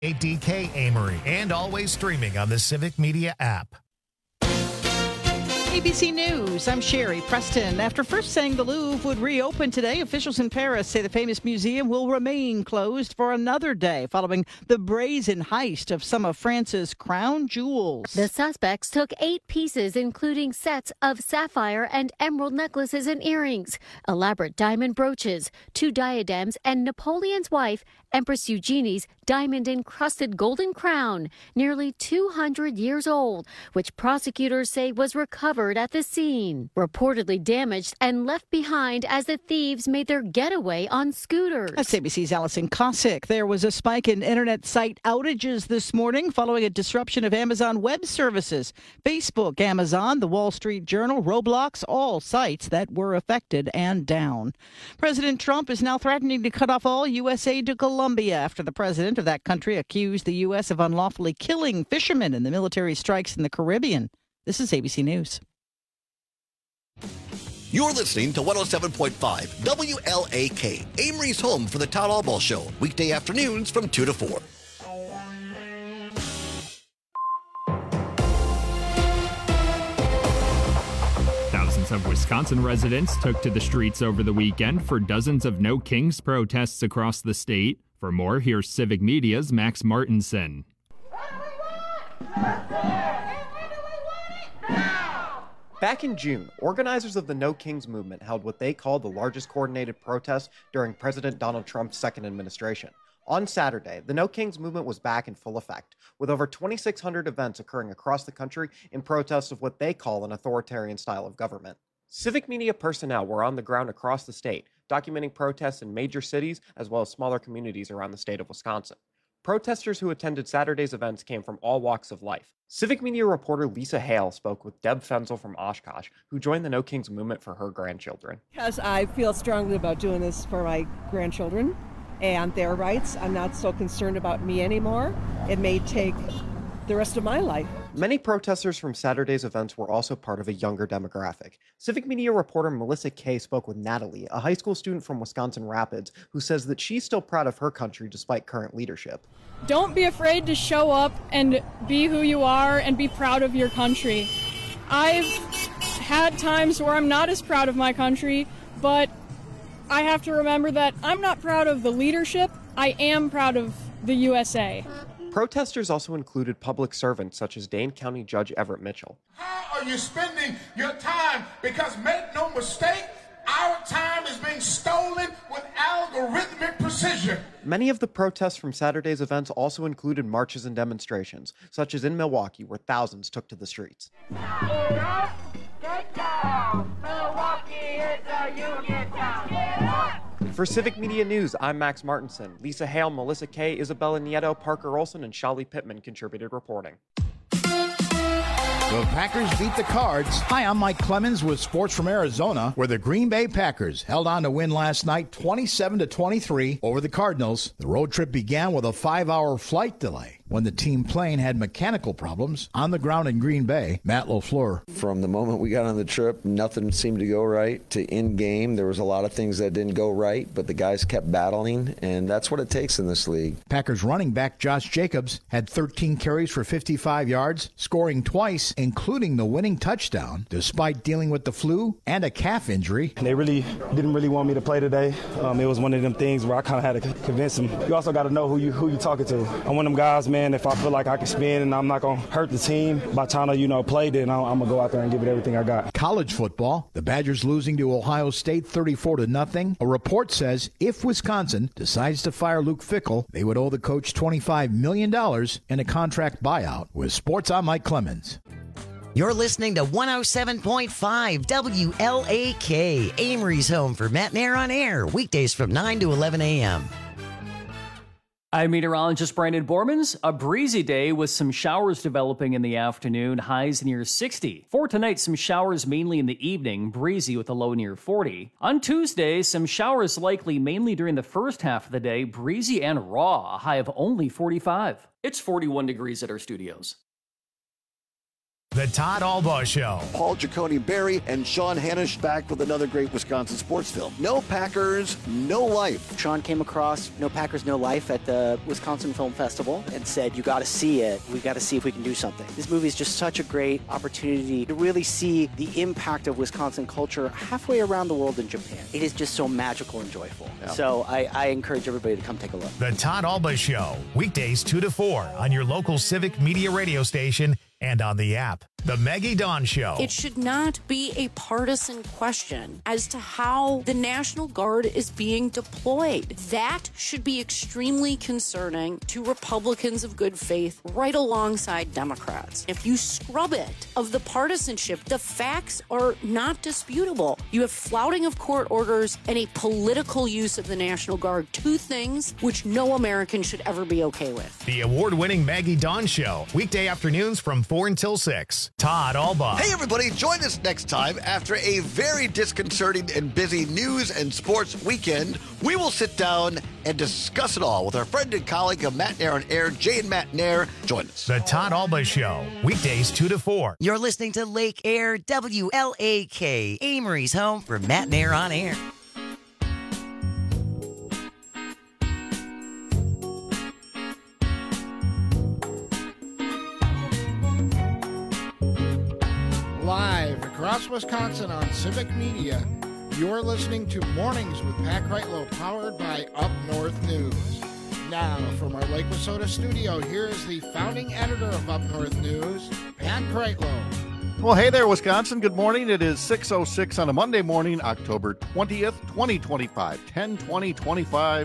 DK Amory, and always streaming on the Civic Media app. ABC News, I'm Sherry Preston. After first saying the Louvre would reopen today, officials in Paris say the famous museum will remain closed for another day following the brazen heist of some of France's crown jewels. The suspects took 8 pieces, including sets of sapphire and emerald necklaces and earrings, elaborate diamond brooches, 2 diadems, and Napoleon's wife, Empress Eugenie's diamond-encrusted golden crown, nearly 200 years old, which prosecutors say was recovered at the scene, reportedly damaged and left behind as the thieves made their getaway on scooters. That's ABC's Allison Cossack. There was a spike in internet site outages this morning following a disruption of Amazon Web Services. Facebook, Amazon, The Wall Street Journal, Roblox, all sites that were affected and down. President Trump is now threatening to cut off all U.S. aid to Colombia after the president of that country accused the U.S. of unlawfully killing fishermen in the military strikes in the Caribbean. This is ABC News. You're listening to 107.5 WLAK, Amory's home for the Todd Albaugh Show, weekday afternoons from 2 to 4. Thousands of Wisconsin residents took to the streets over the weekend for dozens of No Kings protests across the state. For more, here's Civic Media's Max Martinson. Back in June, organizers of the No Kings movement held what they called the largest coordinated protest during President Donald Trump's second administration. On Saturday, the No Kings movement was back in full effect, with over 2,600 events occurring across the country in protest of what they call an authoritarian style of government. Civic Media personnel were on the ground across the state, documenting protests in major cities as well as smaller communities around the state of Wisconsin. Protesters who attended Saturday's events came from all walks of life. Civic Media reporter Lisa Hale spoke with Deb Fenzel from Oshkosh, who joined the No Kings movement for her grandchildren. Because I feel strongly about doing this for my grandchildren and their rights. I'm not so concerned about me anymore. It may take the rest of my life. Many protesters from Saturday's events were also part of a younger demographic. Civic Media reporter Melissa Kay spoke with Natalie, a high school student from Wisconsin Rapids, who says that she's still proud of her country despite current leadership. Don't be afraid to show up and be who you are and be proud of your country. I've had times where I'm not as proud of my country, but I have to remember that I'm not proud of the leadership. I am proud of the USA. Protesters also included public servants such as Dane County Judge Everett Mitchell. How are you spending your time? Because make no mistake, our time is being stolen with algorithmic precision. Many of the protests from Saturday's events also included marches and demonstrations, such as in Milwaukee, where thousands took to the streets. Get up, get down. Milwaukee is a union town. Get up. For Civic Media News, I'm Max Martinson. Lisa Hale, Melissa Kay, Isabella Nieto, Parker Olson, and Shali Pittman contributed reporting. The Packers beat the Cards. Hi, I'm Mike Clemens with Sports from Arizona, where the Green Bay Packers held on to win last night 27-23 over the Cardinals. The road trip began with a 5-hour flight delay when the team plane had mechanical problems on the ground in Green Bay. Matt LaFleur. From the moment we got on the trip, nothing seemed to go right. To in-game, there was a lot of things that didn't go right, but the guys kept battling, and that's what it takes in this league. Packers running back Josh Jacobs had 13 carries for 55 yards, scoring twice, including the winning touchdown, despite dealing with the flu and a calf injury. They really didn't want me to play today. It was one of them things where I kind of had to convince them. You also got to know who you talking to. I'm one of them guys, man. If I feel like I can spin and I'm not going to hurt the team by trying to, play, then I'm going to go out there and give it everything I got. College football, the Badgers losing to Ohio State 34-0. A report says if Wisconsin decides to fire Luke Fickell, they would owe the coach $25 million in a contract buyout. With Sports, I'm Mike Clemens. You're listening to 107.5 WLAK, Amory's home for Matt and Air on Air, weekdays from 9 to 11 a.m. I'm meteorologist Brandon Bormans. A breezy day with some showers developing in the afternoon, highs near 60. For tonight, some showers mainly in the evening, breezy with a low near 40. On Tuesday, some showers likely mainly during the first half of the day, breezy and raw, a high of only 45. It's 41 degrees at our studios. The Todd Albaugh Show. Paul Giacone-Berry and Sean Hanisch back with another great Wisconsin sports film. No Packers, No Life. Sean came across No Packers, No Life at the Wisconsin Film Festival and said, you got to see it. We got to see if we can do something. This movie is just such a great opportunity to really see the impact of Wisconsin culture halfway around the world in Japan. It is just so magical and joyful. Yeah. So I encourage everybody to come take a look. The Todd Albaugh Show, weekdays 2 to 4 on your local Civic Media radio station and on the app. The Maggie Dawn Show. It should not be a partisan question as to how the National Guard is being deployed. That should be extremely concerning to Republicans of good faith right alongside Democrats. If you scrub it of the partisanship, the facts are not disputable. You have flouting of court orders and a political use of the National Guard, two things which no American should ever be okay with. The award-winning Maggie Dawn Show, weekday afternoons from 4 until 6. Todd Albaugh. Hey, everybody, join us next time after a very disconcerting and busy news and sports weekend. We will sit down and discuss it all with our friend and colleague of Matt Nair on Air, Jay and Matt Nair. Join us. The Todd Albaugh Show, weekdays 2 to 4. You're listening to Lake Air WLAK, Amory's home for Matt Nair on Air. Live across Wisconsin on Civic Media, you're listening to Mornings with Pat Kreitlow, powered by Up North News. Now, from our Lake Wissota studio, here is the founding editor of Up North News, Pat Kreitlow. Well, hey there, Wisconsin. Good morning. It is 6:06 on a Monday morning, October 20th, 2025. 10/20/25,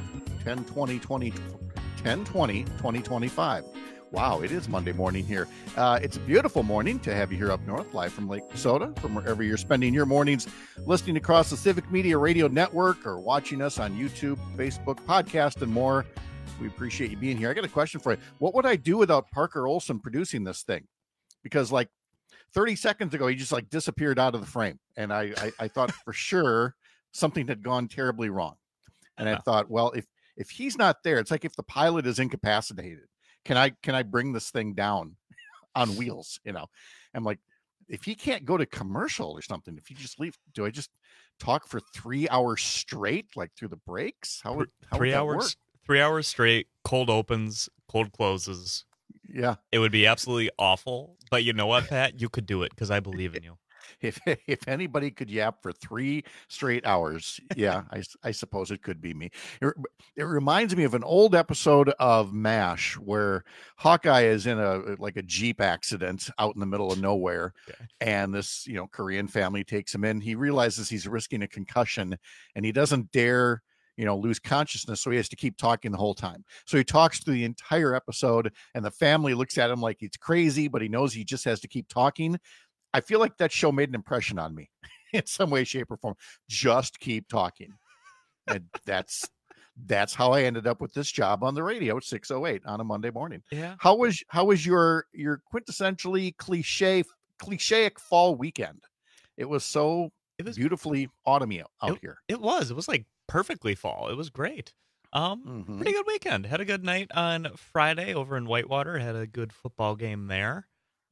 10/20/2025. Wow, it is Monday morning here. It's a beautiful morning to have you here up north, live from Lake Wissota, from wherever you're spending your mornings, listening across the Civic Media Radio Network or watching us on YouTube, Facebook, podcast, and more. We appreciate you being here. I got a question for you. What would I do without Parker Olson producing this thing? Because like 30 seconds ago, he just like disappeared out of the frame. And I thought for sure something had gone terribly wrong. And I thought, well, if he's not there, it's like if the pilot is incapacitated. Can I bring this thing down on wheels? You know, I'm like, if he can't go to commercial or something, if you just leave, do I just talk for 3 hours straight, like through the breaks? How would that work? 3 hours straight, cold opens, cold closes. Yeah, it would be absolutely awful. But you know what, Pat? You could do it because I believe in you. If anybody could yap for 3 straight hours, yeah, I suppose it could be me. It reminds me of an old episode of MASH where Hawkeye is in a Jeep accident out in the middle of nowhere, and this Korean family takes him in. He realizes he's risking a concussion, and he doesn't dare lose consciousness, so he has to keep talking the whole time. So he talks through the entire episode, and the family looks at him like he's crazy, but he knows he just has to keep talking. I feel like that show made an impression on me in some way, shape, or form. Just keep talking. And that's how I ended up with this job on the radio at 6:08 on a Monday morning. Yeah. How was your quintessentially clichéic fall weekend? It was beautifully autumny out here. It was like perfectly fall. It was great. Pretty good weekend. Had a good night on Friday over in Whitewater. Had a good football game there.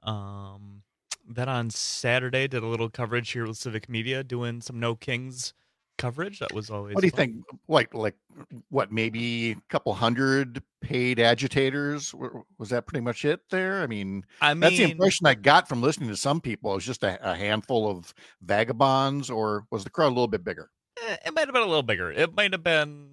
Then on Saturday, did a little coverage here with Civic Media, doing some No Kings coverage. That was always. What do you think? Like what? Maybe a couple hundred paid agitators? Was that pretty much it there? I mean, that's the impression I got from listening to some people. It was just a handful of vagabonds, or was the crowd a little bit bigger? It might have been a little bigger. It might have been.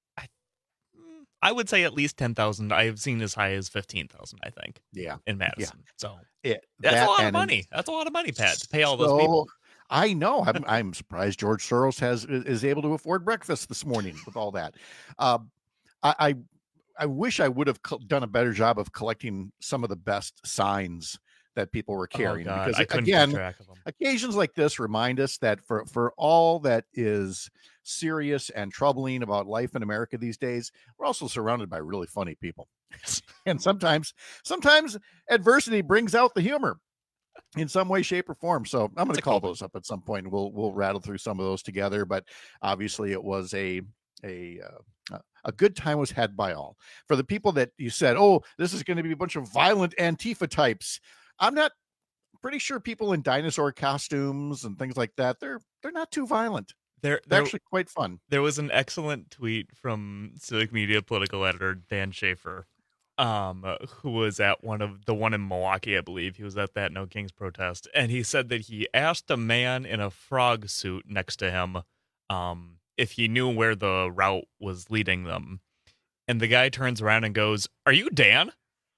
I would say at least 10,000. I have seen as high as 15,000, I think. Yeah. In Madison. Yeah. So that's a lot of money. That's a lot of money, Pat, to pay all those people. I know. I'm surprised George Soros is able to afford breakfast this morning with all that. I wish I would have done a better job of collecting some of the best signs that people were carrying. Because again, occasions like this remind us that for all that is serious and troubling about life in America these days, we're also surrounded by really funny people. And sometimes adversity brings out the humor in some way, shape, or form. So I'm going to call those up at some point, and we'll rattle through some of those together. But obviously it was a good time was had by all. For the people that you said, oh, this is going to be a bunch of violent Antifa types, I'm not pretty sure people in dinosaur costumes and things like that, they're not too violent. They're actually quite fun. There was an excellent tweet from Civic Media political editor Dan Schaefer, who was at one in Milwaukee, I believe. He was at that No Kings protest, and he said that he asked a man in a frog suit next to him if he knew where the route was leading them. And the guy turns around and goes, "Are you Dan?"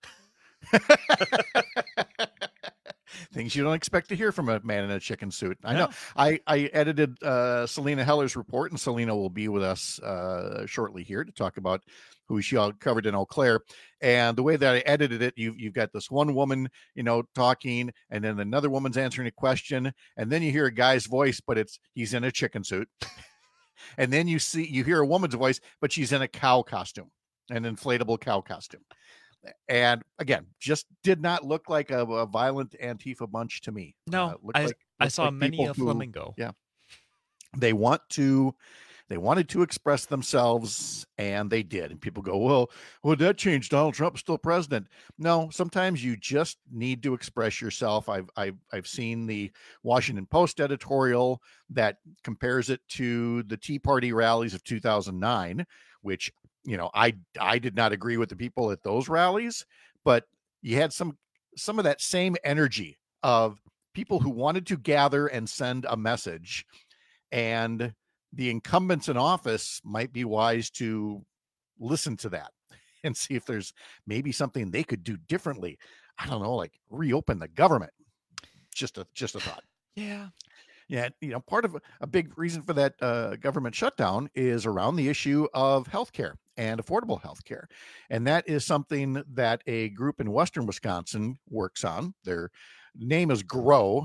Things you don't expect to hear from a man in a chicken suit. I know. I edited Selena Heller's report, and Selena will be with us shortly here to talk about who she covered in Eau Claire. And the way that I edited it, you've got this one woman, talking, and then another woman's answering a question, and then you hear a guy's voice, but he's in a chicken suit. And then you hear a woman's voice, but she's in a cow costume, an inflatable cow costume. And again, just did not look like a violent Antifa bunch to me. No, I saw many a flamingo. Yeah, they wanted to express themselves, and they did. And people go, well, that changed. Donald Trump is still president. No, sometimes you just need to express yourself. I've seen the Washington Post editorial that compares it to the Tea Party rallies of 2009, which I did not agree with the people at those rallies, but you had some of that same energy of people who wanted to gather and send a message, and the incumbents in office might be wise to listen to that and see if there's maybe something they could do differently. I don't know, like reopen the government. Just a thought. Yeah. Yeah, part of a big reason for that government shutdown is around the issue of healthcare and affordable healthcare. And that is something that a group in Western Wisconsin works on. Their name is GROW,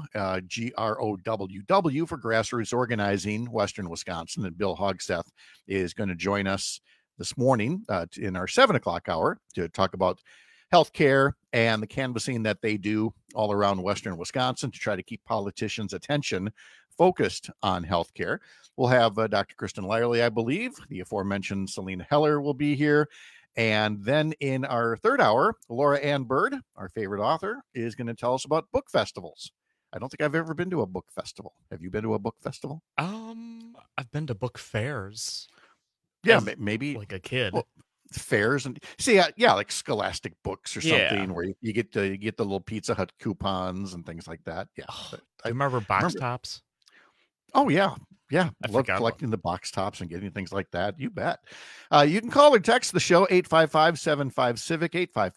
GROWW, for Grassroots Organizing Western Wisconsin. And Bill Hogseth is going to join us this morning in our 7 o'clock hour to talk about healthcare and the canvassing that they do all around Western Wisconsin to try to keep politicians' attention focused on healthcare. We'll have Dr. Kristen Lyerly, I believe. The aforementioned Selena Heller will be here. And then in our 3rd hour, Laura Ann Bird, our favorite author, is going to tell us about book festivals. I don't think I've ever been to a book festival. Have you been to a book festival? I've been to book fairs. Yeah, maybe like a kid. Well, fairs and see, like Scholastic Books or something where you get the little Pizza Hut coupons and things like that. Yeah, I remember box tops. Oh yeah. I love collecting the box tops and getting things like that. You bet. You can call or text the show 855-75-CIVIC,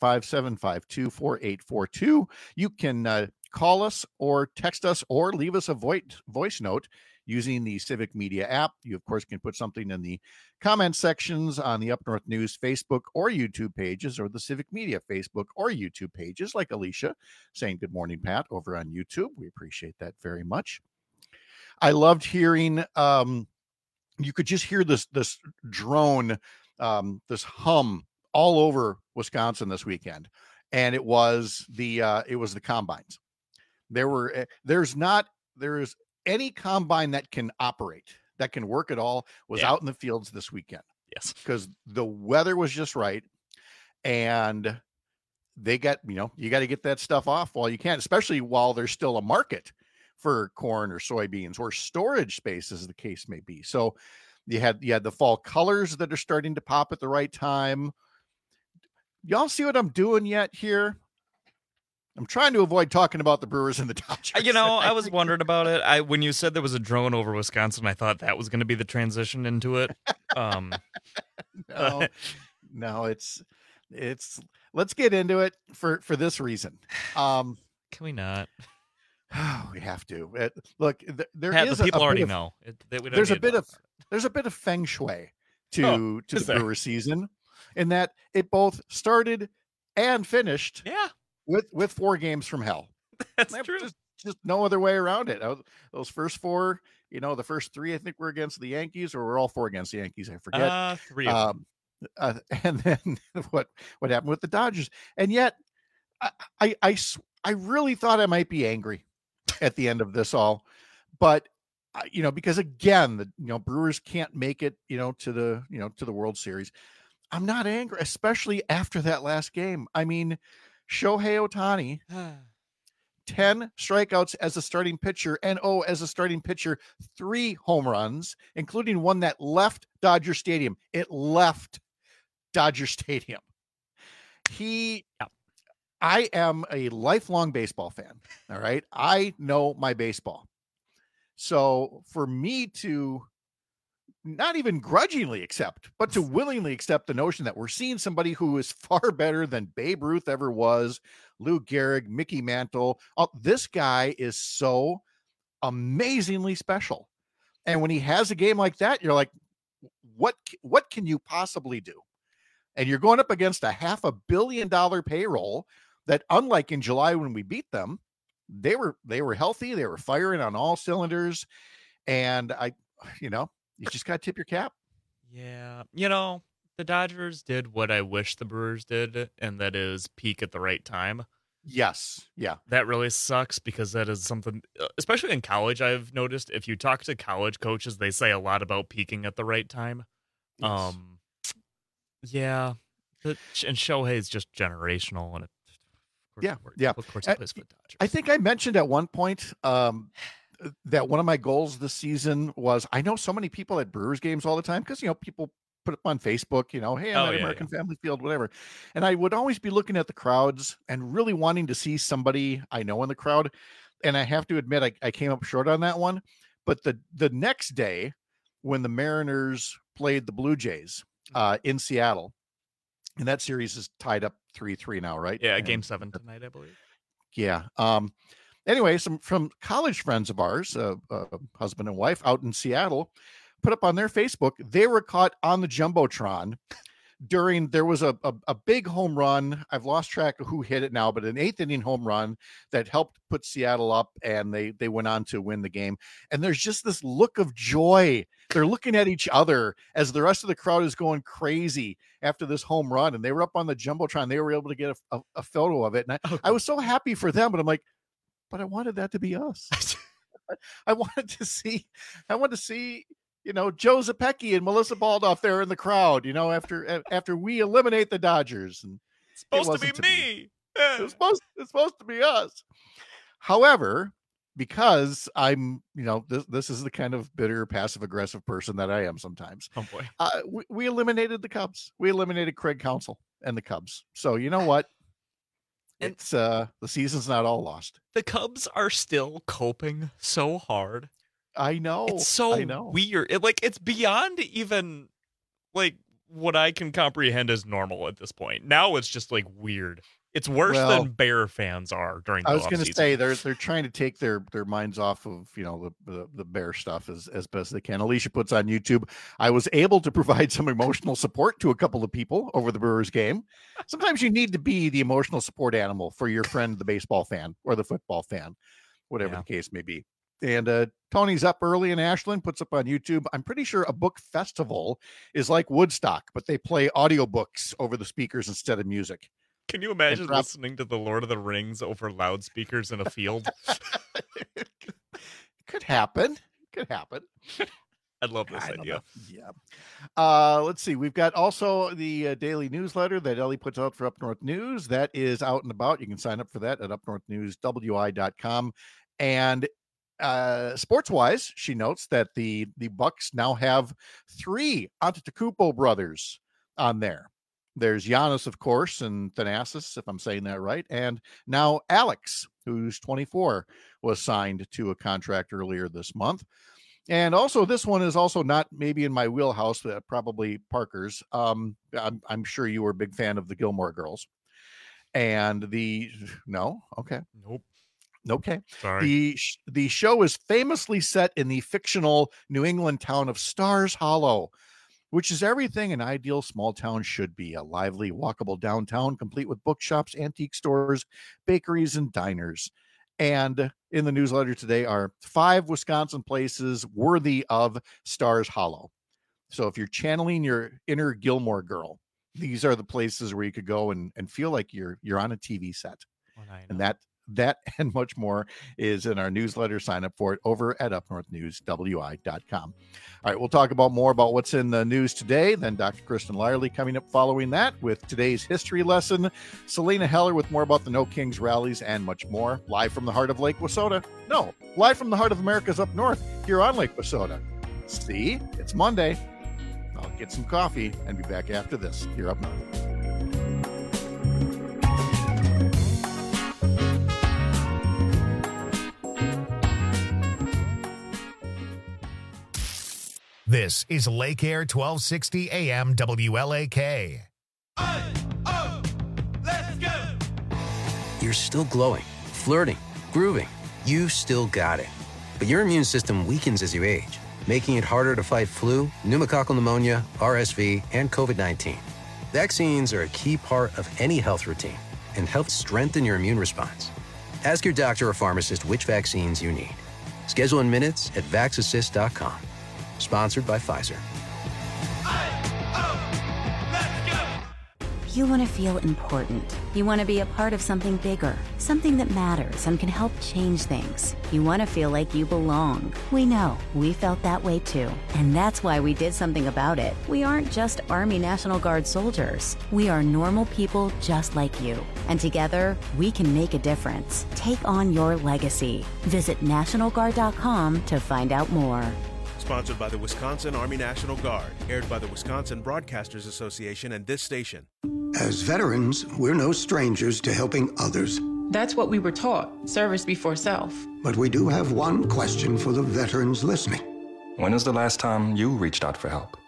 855-752-4842. You can call us or text us or leave us a voice note using the Civic Media app. You, of course, can put something in the comment sections on the Up North News Facebook or YouTube pages, or the Civic Media Facebook or YouTube pages, like Alicia saying, "Good morning, Pat," over on YouTube. We appreciate that very much. I loved hearing, you could just hear this drone, this hum all over Wisconsin this weekend. And it was the combines. There's any combine that can operate, that can work at all, was out in the fields this weekend. Yes. Because the weather was just right. And they got, you got to get that stuff off while you can, especially while there's still a market for corn or soybeans or storage space, as the case may be. So you had the fall colors that are starting to pop at the right time. Y'all see what I'm doing yet here? I'm trying to avoid talking about the Brewers and the Dodgers. I was wondering about it. When you said there was a drone over Wisconsin, I thought that was going to be the transition into it. No, it's let's get into it for this reason. Can we not? We have to. Look, the people already know. There's a bit of feng shui to the Brewer season, in that it both started and finished. Yeah. With 4 games from hell. That's true. Just no other way around it. Those first 4, the first 3 I think were against the Yankees, or we're all 4 against the Yankees. I forget. 3 of them. And then what happened with the Dodgers? And yet, I really thought I might be angry at the end of this all, but because again, the Brewers can't make it to the World Series. I'm not angry, especially after that last game. I mean, Shohei Ohtani 10 strikeouts as a starting pitcher, and as a starting pitcher, 3 home runs, including one that left Dodger Stadium. It left Dodger Stadium. I am a lifelong baseball fan. All right. I know my baseball. So for me to not even grudgingly accept, but to willingly accept the notion that we're seeing somebody who is far better than Babe Ruth ever was, Lou Gehrig, Mickey Mantle. This guy is so amazingly special. And when he has a game like that, you're like, what can you possibly do? And you're going up against a $500 million payroll that, unlike in July when we beat them, they were healthy. They were firing on all cylinders. And you just got to tip your cap. Yeah. The Dodgers did what I wish the Brewers did, and that is peak at the right time. Yes. Yeah. That really sucks because that is something, especially in college, I've noticed. If you talk to college coaches, they say a lot about peaking at the right time. Yes. Yeah. And Shohei is just generational. And of course he plays for the Dodgers. I think I mentioned at one point that one of my goals this season was, I know so many people at Brewers games all the time because, people put up on Facebook, hey, I'm at American Family Field, whatever. And I would always be looking at the crowds and really wanting to see somebody I know in the crowd. And I have to admit, I came up short on that one. But the next day when the Mariners played the Blue Jays in Seattle, and that series is tied up 3-3 now, right? Yeah, Game 7 tonight, I believe. Yeah. Anyway, some from college friends of ours, husband and wife out in Seattle, put up on their Facebook, they were caught on the Jumbotron there was a big home run. I've lost track of who hit it now, but an 8th inning home run that helped put Seattle up, and they went on to win the game. And there's just this look of joy. They're looking at each other as the rest of the crowd is going crazy after this home run. And they were up on the Jumbotron. They were able to get a photo of it. And I was so happy for them, but I'm like, but I wanted that to be us. I wanted to see, Joe Zepecki and Melissa Baldoff there in the crowd, after we eliminate the Dodgers. And it's supposed to be me. It's supposed to be us. However, because I'm, this is the kind of bitter, passive aggressive person that I am sometimes. Oh boy. We eliminated the Cubs. We eliminated Craig Counsell and the Cubs. So you know what? It's the season's not all lost. The Cubs are still coping so hard. I know. It's so weird. It's beyond even what I can comprehend as normal at this point. Now it's just weird. It's worse than Bear fans are during the I was going to say they're season. trying to take their minds off of the Bear stuff as best they can. Alicia puts on YouTube, I was able to provide some emotional support to a couple of people over the Brewers game. Sometimes you need to be the emotional support animal for your friend, the baseball fan or the football fan, whatever the case may be. And Tony's up early in Ashland, puts up on YouTube, I'm pretty sure a book festival is like Woodstock, but they play audiobooks over the speakers instead of music. Can you imagine listening to the Lord of the Rings over loudspeakers in a field? Could happen. I'd love this idea. Yeah. Let's see. We've got also the daily newsletter that Ellie puts out for Up North News. That is out and about. You can sign up for that at upnorthnewswi.com. And sports-wise, she notes that the Bucks now have 3 Antetokounmpo brothers on there. There's Giannis, of course, and Thanasis, if I'm saying that right. And now Alex, who's 24, was signed to a contract earlier this month. And also, this one is also not maybe in my wheelhouse, but probably Parker's. I'm sure you were a big fan of the Gilmore Girls. And no? Okay. Nope. Okay. Sorry. The show is famously set in the fictional New England town of Stars Hollow, which is everything an ideal small town should be. A lively, walkable downtown, complete with bookshops, antique stores, bakeries, and diners. And in the newsletter today are 5 Wisconsin places worthy of Stars Hollow. So if you're channeling your inner Gilmore Girl, these are the places where you could go and feel like you're on a TV set. Oh, and That and much more is in our newsletter. Sign up for it over at upnorthnewswi.com. All right, we'll talk more about what's in the news today. Then Dr. Kristen Lyerly coming up following that with today's history lesson. Selena Heller with more about the No Kings rallies and much more. Live from the heart of Lake Wissota. No, live from the heart of America's up north here on Lake Wissota. See, it's Monday. I'll get some coffee and be back after this here up north. This is Lake Air 1260 AM WLAK. Let's go! You're still glowing, flirting, grooving. You still got it. But your immune system weakens as you age, making it harder to fight flu, pneumococcal pneumonia, RSV, and COVID-19. Vaccines are a key part of any health routine and help strengthen your immune response. Ask your doctor or pharmacist which vaccines you need. Schedule in minutes at vaxassist.com. Sponsored by Pfizer. You want to feel important. You want to be a part of something bigger, something that matters and can help change things. You want to feel like you belong. We know. We felt that way too. And that's why we did something about it. We aren't just Army National Guard soldiers. We are normal people just like you. And together, we can make a difference. Take on your legacy. Visit NationalGuard.com to find out more. Sponsored by the Wisconsin Army National Guard, aired by the Wisconsin Broadcasters Association and this station. As veterans, we're no strangers to helping others. That's what we were taught, service before self. But we do have one question for the veterans listening. When was the last time you reached out for help?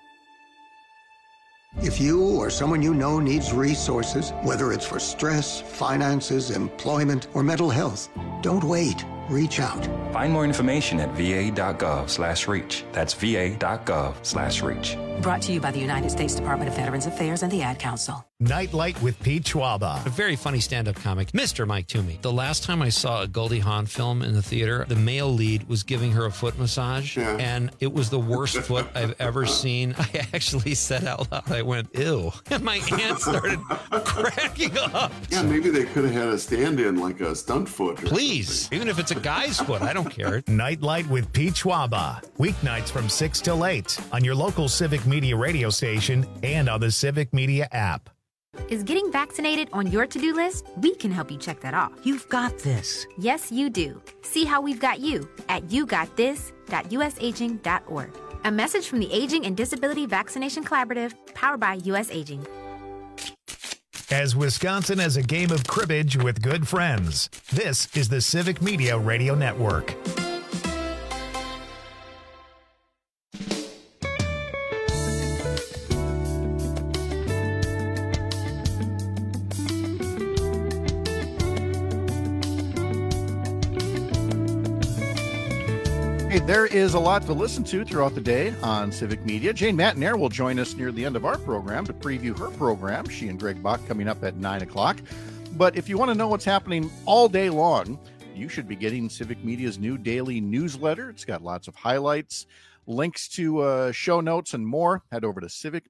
If you or someone you know needs resources, whether it's for stress, finances, employment, or mental health, don't wait. Reach out. Find more information at va.gov/reach. That's va.gov/reach. Brought to you by the United States Department of Veterans Affairs and the Ad Council. Nightlight with Pete Schwaba. A very funny stand-up comic, Mr. Mike Toomey. The last time I saw a Goldie Hawn film in the theater, the male lead was giving her a foot massage, and it was the worst foot I've ever seen. I actually said out loud, I went, ew. And my aunt started cracking up. Yeah, maybe they could have had a stand-in like a stunt foot. Please, even if it's a guy's foot, I don't care. Nightlight with Pete Schwaba. Weeknights from 6 till 8 on your local Civic Media radio station and on the Civic Media app. Is getting vaccinated on your to-do list? We can help you check that off. You've got this. Yes, you do. See how we've got you at yougotthis.usaging.org. A message from the Aging and Disability Vaccination Collaborative, powered by U.S. Aging. As Wisconsin has a game of cribbage with good friends, this is the Civic Media Radio Network. Hey, there is a lot to listen to throughout the day on Civic Media. Jane Matnair will join us near the end of our program to preview her program. She and Greg Bach coming up at 9 o'clock. But if you want to know what's happening all day long, you should be getting Civic Media's new daily newsletter. It's got lots of highlights, links to show notes, and more. Head over to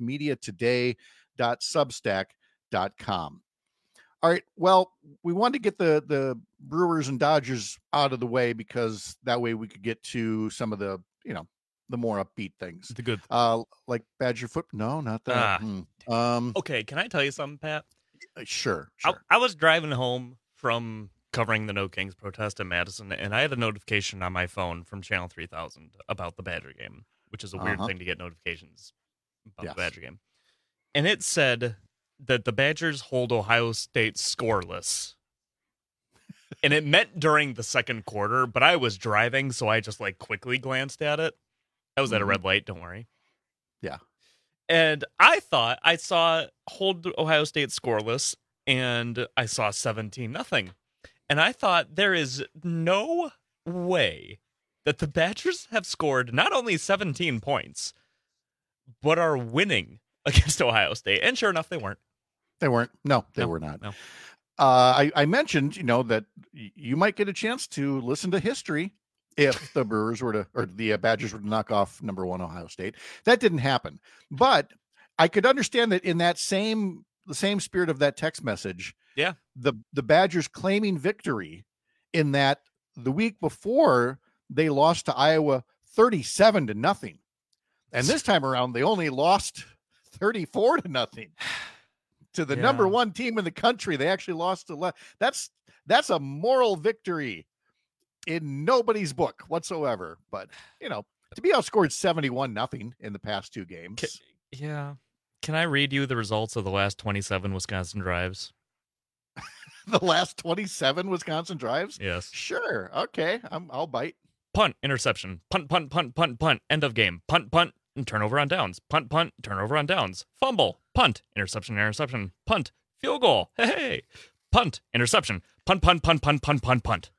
civicmediatoday.substack.com. All right. Well, we wanted to get the Brewers and Dodgers out of the way because that way we could get to some of the, the more upbeat things. The good. Like Badger foot. No, not that. Okay. Can I tell you something, Pat? Sure. I was driving home from covering the No Kings protest in Madison, and I had a notification on my phone from Channel 3000 about the Badger game, which is a weird thing to get notifications about the Badger game. And it said that the Badgers hold Ohio State scoreless. And it meant during the second quarter, but I was driving, so I just quickly glanced at it. I was at a red light, don't worry. Yeah. And I thought I saw hold Ohio State scoreless, and I saw 17-0. And I thought there is no way that the Badgers have scored not only 17 points, but are winning against Ohio State. And sure enough, they weren't. They weren't. No, they were not. No. I mentioned, that you might get a chance to listen to history if the Brewers were to, or the Badgers were to knock off number 1 Ohio State. That didn't happen. But I could understand that in the same spirit of that text message, yeah, the Badgers claiming victory in that the week before they lost to Iowa 37-0. And this time around, they only lost 34-0 to the number one team in the country. They actually lost to that's a moral victory in nobody's book whatsoever. But, to be outscored 71-0 in the past two games. Can I read you the results of the last 27 Wisconsin drives? The last 27 Wisconsin drives? Yes. Sure. Okay. I'll bite. Punt, interception, punt, punt, punt, punt, punt, end of game, punt, punt, and turnover on downs, punt, punt, turnover on downs, fumble, punt, interception, interception, punt, field goal, hey, punt, interception, punt, punt, punt, punt, punt, punt, punt.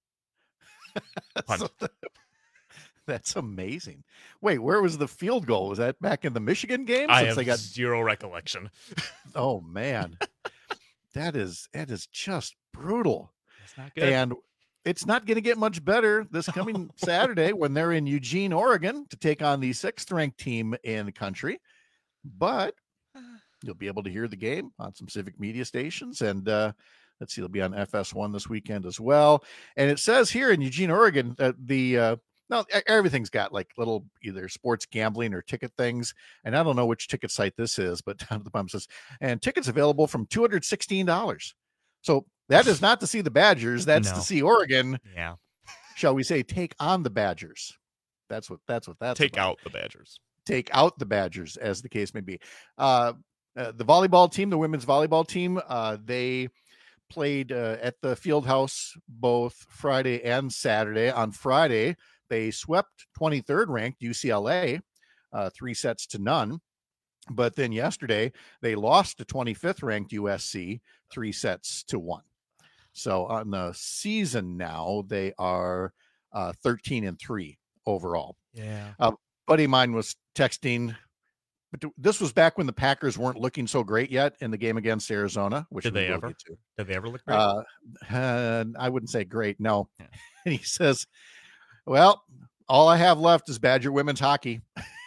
Punt. That's amazing. Wait, where was the field goal? Was that back in the Michigan game? I have zero recollection. Oh, man. That is just brutal. It's not good. And it's not going to get much better this coming Saturday when they're in Eugene, Oregon to take on the 6th-ranked team in the country. But you'll be able to hear the game on some Civic media stations. And let's see, it'll be on FS1 this weekend as well. And it says here in Eugene, Oregon, that now everything's got like little either sports gambling or ticket things. And I don't know which ticket site this is, but down at the bottom says, and tickets available from $216. So that is not to see the Badgers. That's to see Oregon. Yeah. Shall we say take on the Badgers? That's what that's take about. Out the Badgers. Take out the Badgers, as the case may be. The volleyball team, the women's volleyball team, they played at the Fieldhouse both Friday and Saturday. On Friday, they swept 23rd ranked UCLA 3-0. But then yesterday they lost to 25th ranked USC 3-1. So on the season now they are 13-3 overall. Yeah. Buddy of mine was texting, but this was back when the Packers weren't looking so great yet in the game against Arizona. Which Did they ever look great? I wouldn't say great. No. Yeah. And he says, well, all I have left is Badger women's hockey.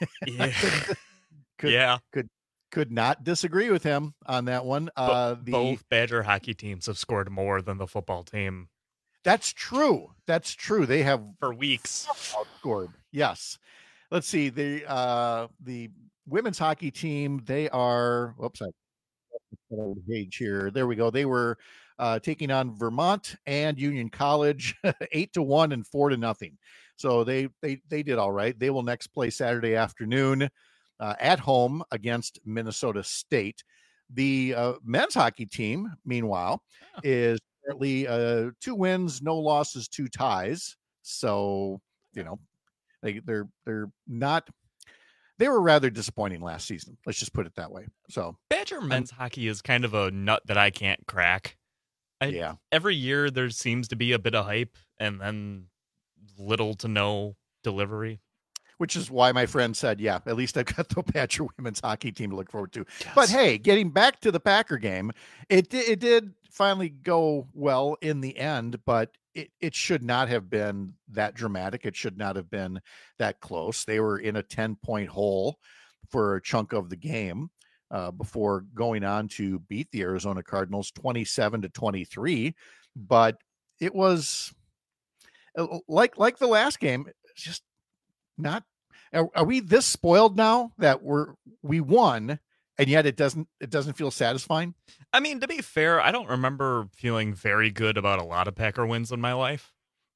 Yeah. Could not disagree with him on that one. Both Badger hockey teams have scored more than the football team. That's true. They have for weeks outscored. Yes. Let's see. The women's hockey team, they are, whoops, I page here. There we go. They were taking on Vermont and Union College 8-1 and 4-0. So they did all right. They will next play Saturday afternoon at home against Minnesota State. The men's hockey team, meanwhile, is currently 2 wins, no losses, 2 ties. So, they're not. They were rather disappointing last season. Let's just put it that way. So Badger men's hockey is kind of a nut that I can't crack. Every year there seems to be a bit of hype and then little to no delivery. Which is why my friend said, yeah, at least I've got the Badger women's hockey team to look forward to. Yes. But hey, getting back to the Packer game, it did finally go well in the end, but it should not have been that dramatic. It should not have been that close. They were in a 10-point hole for a chunk of the game before going on to beat the Arizona Cardinals 27-23. But it was like the last game, just not. Are we this spoiled now that we won and yet it doesn't feel satisfying? I mean, to be fair, I don't remember feeling very good about a lot of Packer wins in my life.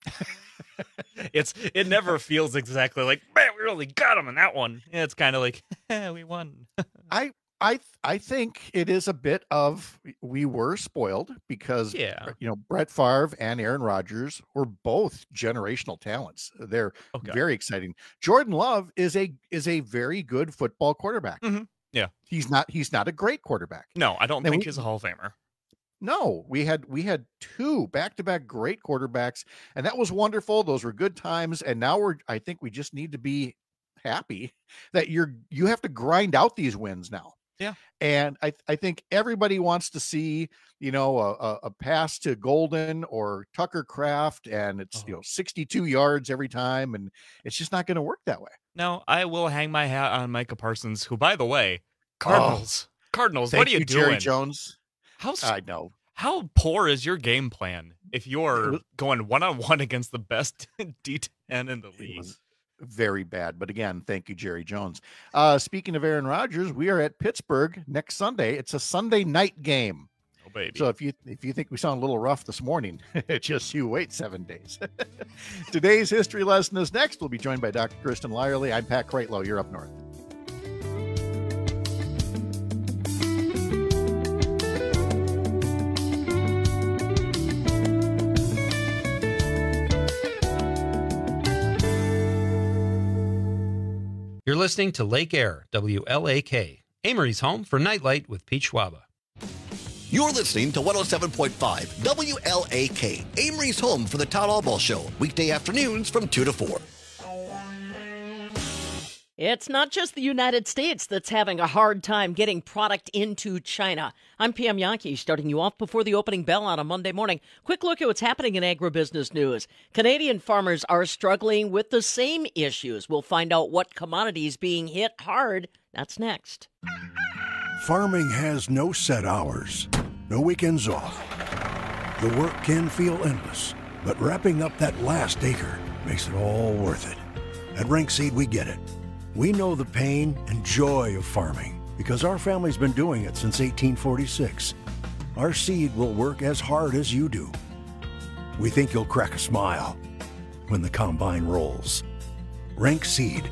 It never feels exactly like, man, we really got them in that one. It's kind of like, we won. I think it is a bit of we were spoiled because Brett Favre and Aaron Rodgers were both generational talents. They're very exciting. Jordan Love is a very good football quarterback. Mm-hmm. Yeah, he's not a great quarterback. No, I don't think he's a Hall of Famer. No, we had 2 back-to-back great quarterbacks, and that was wonderful. Those were good times, and now I think we just need to be happy that you have to grind out these wins now. Yeah. And I think everybody wants to see, a pass to Golden or Tucker Kraft, and it's 62 yards every time, and it's just not going to work that way. No, I will hang my hat on Micah Parsons, who, by the way, Cardinals, what are you doing? Jerry Jones. I know. How poor is your game plan? if you're going one-on-one against the best D10 in the league. Very bad. But again, thank you, Jerry Jones. Speaking of Aaron Rodgers, we are at Pittsburgh next Sunday. It's a Sunday night game. Oh, baby. So if you think we sound a little rough this morning, just you wait 7 days. Today's history lesson is next. We'll be joined by Dr. Kristen Lyerly. I'm Pat Kreitlow. You're up north. You're listening to Lake Air, WLAK, Amory's home for Nightlight with Pete Schwaba. You're listening to 107.5 WLAK, Amory's home for the Todd Alball Show, weekday afternoons from 2 to 4. It's not just the United States that's having a hard time getting product into China. I'm Pam Yankee, starting you off before the opening bell on a Monday morning. Quick look at what's happening in agribusiness news. Canadian farmers are struggling with the same issues. We'll find out what commodities being hit hard. That's next. Farming has no set hours, no weekends off. The work can feel endless, but wrapping up that last acre makes it all worth it. At Rank Seed, we get it. We know the pain and joy of farming because our family's been doing it since 1846. Our seed will work as hard as you do. We think you'll crack a smile when the combine rolls. Rank Seed.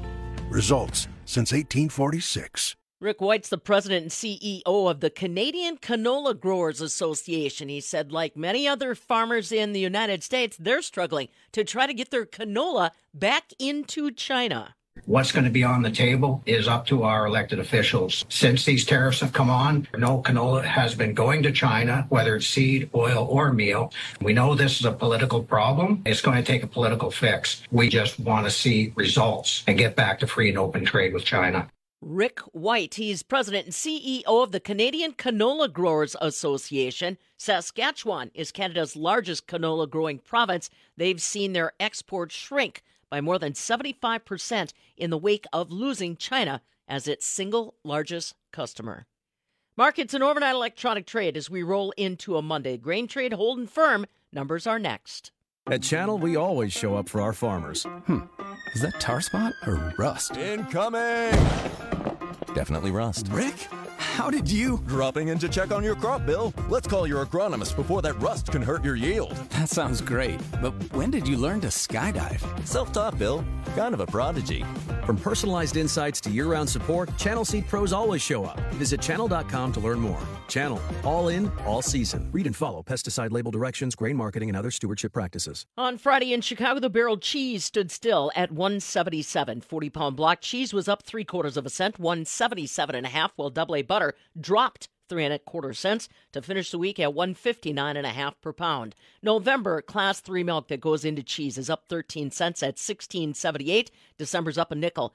Results since 1846. Rick White's the president and CEO of the Canadian Canola Growers Association. He said, like many other farmers in the United States, they're struggling to try to get their canola back into China. What's going to be on the table is up to our elected officials. Since these tariffs have come on, no canola has been going to China, whether it's seed, oil, or meal. We know this is a political problem. It's going to take a political fix. We just want to see results and get back to free and open trade with China. Rick White, he's president and CEO of the Canadian Canola Growers Association. Saskatchewan is Canada's largest canola growing province. They've seen their exports shrink by more than 75% in the wake of losing China as its single largest customer. Markets and overnight electronic trade as we roll into a Monday. Grain trade holding firm. Numbers are next. At Channel, we always show up for our farmers. Is that tar spot or rust? Incoming! Definitely rust. Rick, how did you? Dropping in to check on your crop, Bill. Let's call your agronomist before that rust can hurt your yield. That sounds great, but when did you learn to skydive? Self-taught, Bill. Kind of a prodigy. From personalized insights to year-round support, Channel Seed pros always show up. Visit channel.com to learn more. Channel, all in, all season. Read and follow pesticide label directions, grain marketing, and other stewardship practices. On Friday in Chicago, the barrel cheese stood still at $1.77. 40-pound block cheese was up 3/4 cent, $1.77.5, while double A butter dropped 3 1/4 cents to finish the week at $1.59.5 per pound. November Class 3 milk that goes into cheese is up 13 cents at $16.78. December's up a nickel,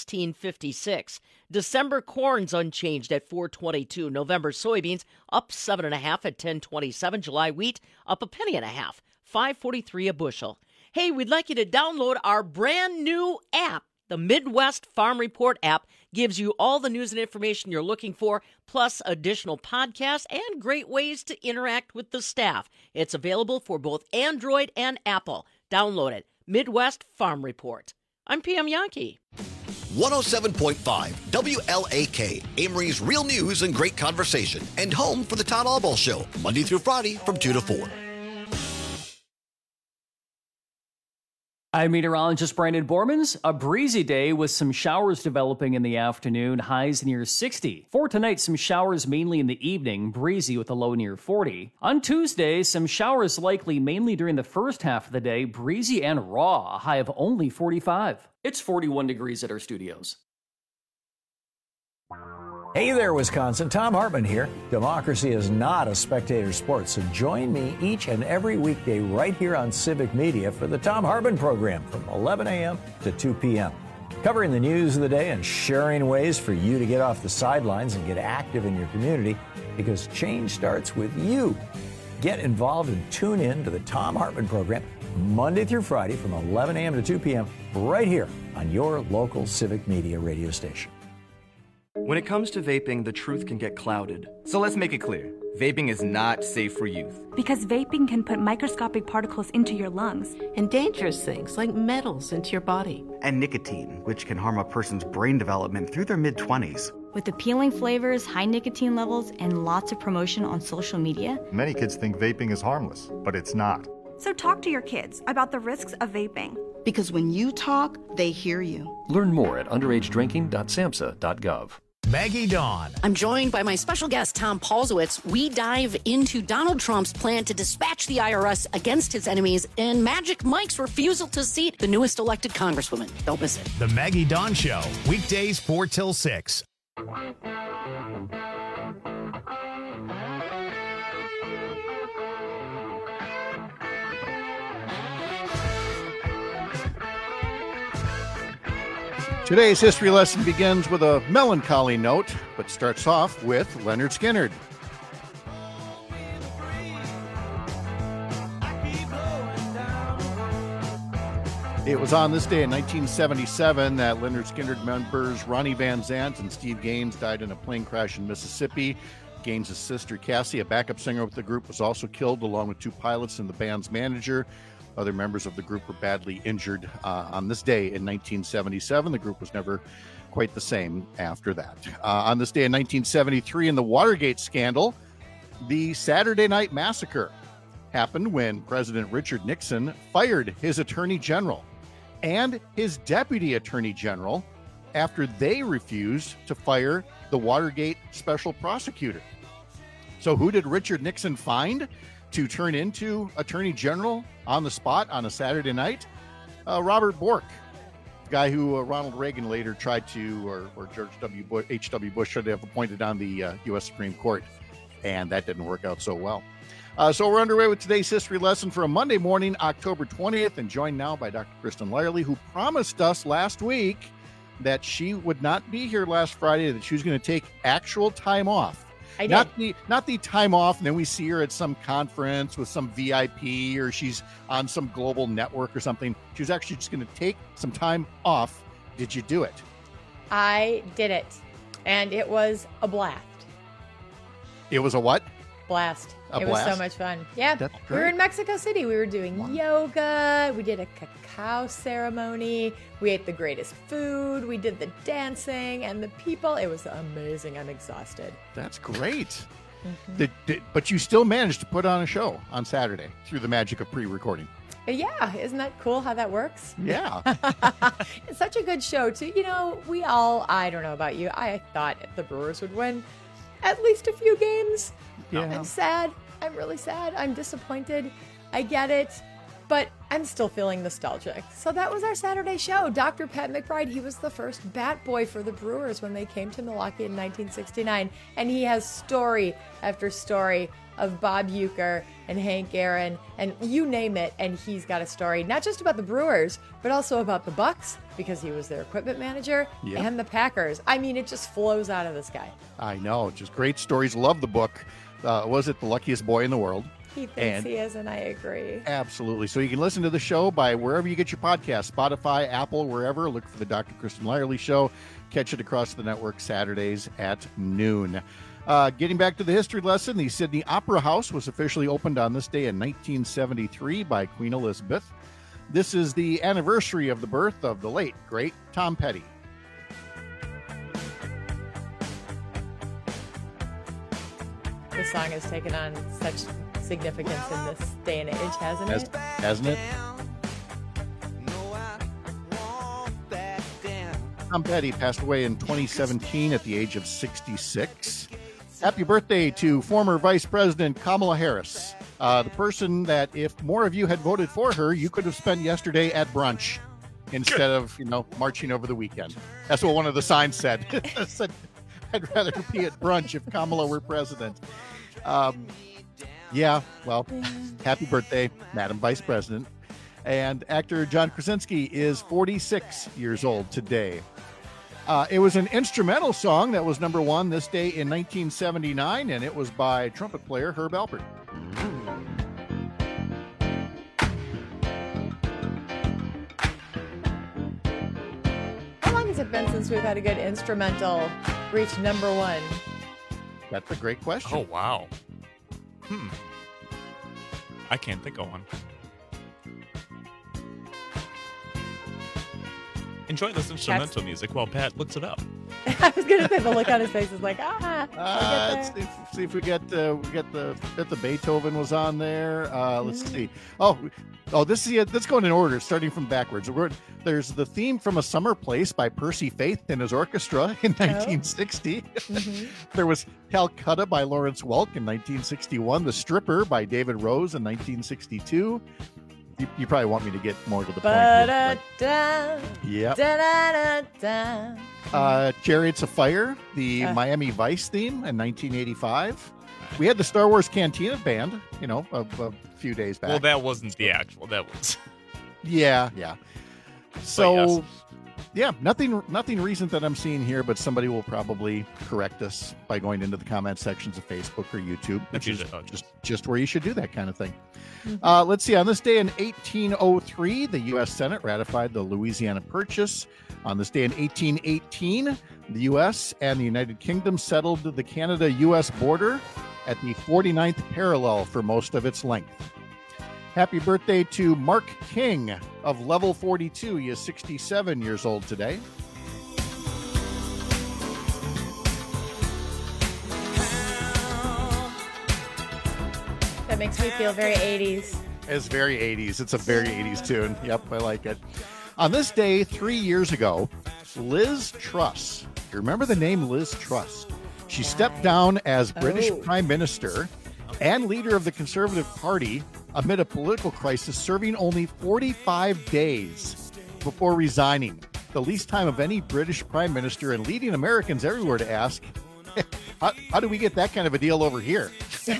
$16.56. December corn's unchanged at $4.22. November soybeans up 7.5 at $10.27. July wheat up a penny and a half, $5.43 a bushel. Hey, we'd like you to download our brand new app. The Midwest Farm Report app gives you all the news and information you're looking for, plus additional podcasts and great ways to interact with the staff. It's available for both Android and Apple. Download it. Midwest Farm Report. I'm Pam Yankee. 107.5 WLAK, Amory's real news and great conversation, and home for the Todd Alball Show, Monday through Friday from 2 to 4. I'm meteorologist Brandon Bormans. A breezy day with some showers developing in the afternoon, highs near 60. For tonight, some showers mainly in the evening, breezy with a low near 40. On Tuesday, some showers likely mainly during the first half of the day, breezy and raw, a high of only 45. It's 41 degrees at our studios. Hey there, Wisconsin. Tom Hartman here. Democracy is not a spectator sport, so join me each and every weekday right here on Civic Media for the Tom Hartman program from 11 a.m. to 2 p.m. Covering the news of the day and sharing ways for you to get off the sidelines and get active in your community, because change starts with you. Get involved and tune in to the Tom Hartman program Monday through Friday from 11 a.m. to 2 p.m. right here on your local Civic Media radio station. When it comes to vaping, the truth can get clouded. So let's make it clear. Vaping is not safe for youth. Because vaping can put microscopic particles into your lungs. And dangerous things like metals into your body. And nicotine, which can harm a person's brain development through their mid-20s. With appealing flavors, high nicotine levels, and lots of promotion on social media, many kids think vaping is harmless, but it's not. So talk to your kids about the risks of vaping. Because when you talk, they hear you. Learn more at underagedrinking.samhsa.gov. Maggie Dawn. I'm joined by my special guest, Tom Paulsowitz. We dive into Donald Trump's plan to dispatch the IRS against his enemies and Magic Mike's refusal to seat the newest elected congresswoman. Don't miss it. The Maggie Dawn Show, weekdays 4 till 6. Today's history lesson begins with a melancholy note, but starts off with Lynyrd Skynyrd. It was on this day in 1977 that Lynyrd Skynyrd members Ronnie Van Zant and Steve Gaines died in a plane crash in Mississippi. Gaines' sister Cassie, a backup singer with the group, was also killed along with 2 pilots and the band's manager. Other members of the group were badly injured on this day in 1977. The group was never quite the same after that. On this day in 1973, in the Watergate scandal, the Saturday Night Massacre happened when President Richard Nixon fired his attorney general and his deputy attorney general after they refused to fire the Watergate special prosecutor. So who did Richard Nixon find to turn into attorney general on the spot on a Saturday night? Robert Bork, the guy who Ronald Reagan later tried to, or George H.W. Bush tried to have appointed on the U.S. Supreme Court, and that didn't work out so well. So we're underway with today's history lesson for a Monday morning, October 20th, and joined now by Dr. Kristen Lyerly, who promised us last week that she would not be here last Friday, that she was going to take actual time off. I did. Not the time off, and then we see her at some conference with some VIP, or she's on some global network or something. She was actually just going to take some time off. Did you do it? I did it, and it was a blast. It was a what? Blast. It was so much fun. Yeah. That's We were great. in Mexico City. We were doing yoga. We did a cacao ceremony. We ate the greatest food. We did the dancing and the people. It was amazing. I'm exhausted. That's great. But you still managed to put on a show on Saturday through the magic of pre-recording. Yeah. Isn't that cool how that works? Yeah. It's such a good show, too. You know, I don't know about you, I thought the Brewers would win at least a few games. Yeah. I'm sad. I'm really sad. I'm disappointed. I get it. But I'm still feeling nostalgic. So that was our Saturday show. Dr. Pat McBride, he was the first bat boy for the Brewers when they came to Milwaukee in 1969. And he has story after story of Bob Uecker and Hank Aaron and you name it. And he's got a story, not just about the Brewers, but also about the Bucks, because he was their equipment manager, Yeah. and the Packers. I mean, it just flows out of this guy. I know. Just great stories. Love the book. Was it The Luckiest Boy in the World? He thinks he is, and I agree. Absolutely. So you can listen to the show by wherever you get your podcast, Spotify, Apple, wherever. Look for the Dr. Kristen Lyerly Show. Catch it across the network Saturdays at noon. Getting back to the history lesson, the Sydney Opera House was officially opened on this day in 1973 by Queen Elizabeth. This is the anniversary of the birth of the late, great Tom Petty. This song has taken on such significance in this day and age, hasn't it? Hasn't it? Tom Petty passed away in 2017 at the age of 66. Happy birthday to former Vice President Kamala Harris, the person that if more of you had voted for her, you could have spent yesterday at brunch instead of, marching over the weekend. That's what one of the signs said. It said, I'd rather be at brunch if Kamala were president. Happy birthday, Madam Vice President. And actor John Krasinski is 46 years old today. It was an instrumental song that was number one this day in 1979, and it was by trumpet player Herb Alpert. How long has it been since we've had a good instrumental reach number one? That's a great question. Oh, wow. I can't think of one. Enjoy this instrumental music while Pat looks it up. I was gonna say the look on his face is like, Let's see if we get the Beethoven was on there. Let's see. Oh, this is let's go in order, starting from backwards. There's the theme from A Summer Place by Percy Faith and his orchestra in 1960. There was Calcutta by Lawrence Welk in 1961. The Stripper by David Rose in 1962. You probably want me to get more to the point here. Yep. Chariots of Fire, the Miami Vice theme in 1985. We had the Star Wars Cantina band, a few days back. Well, that wasn't the actual. That was. Yeah. So, nothing recent that I'm seeing here, but somebody will probably correct us by going into the comment sections of Facebook or YouTube, which is just where you should do that kind of thing. Let's see. On this day in 1803, the U.S. Senate ratified the Louisiana Purchase. On this day in 1818, the U.S. and the United Kingdom settled the Canada-U.S. border at the 49th parallel for most of its length. Happy birthday to Mark King of Level 42. He is 67 years old today. That makes me feel very 80s. It's very 80s. It's a very 80s tune. Yep, I like it. On this day, 3 years ago, Liz Truss. You remember the name Liz Truss? She stepped down as British Prime Minister and leader of the Conservative Party amid a political crisis, serving only 45 days before resigning. The least time of any British Prime Minister, and leading Americans everywhere to ask, how do we get that kind of a deal over here?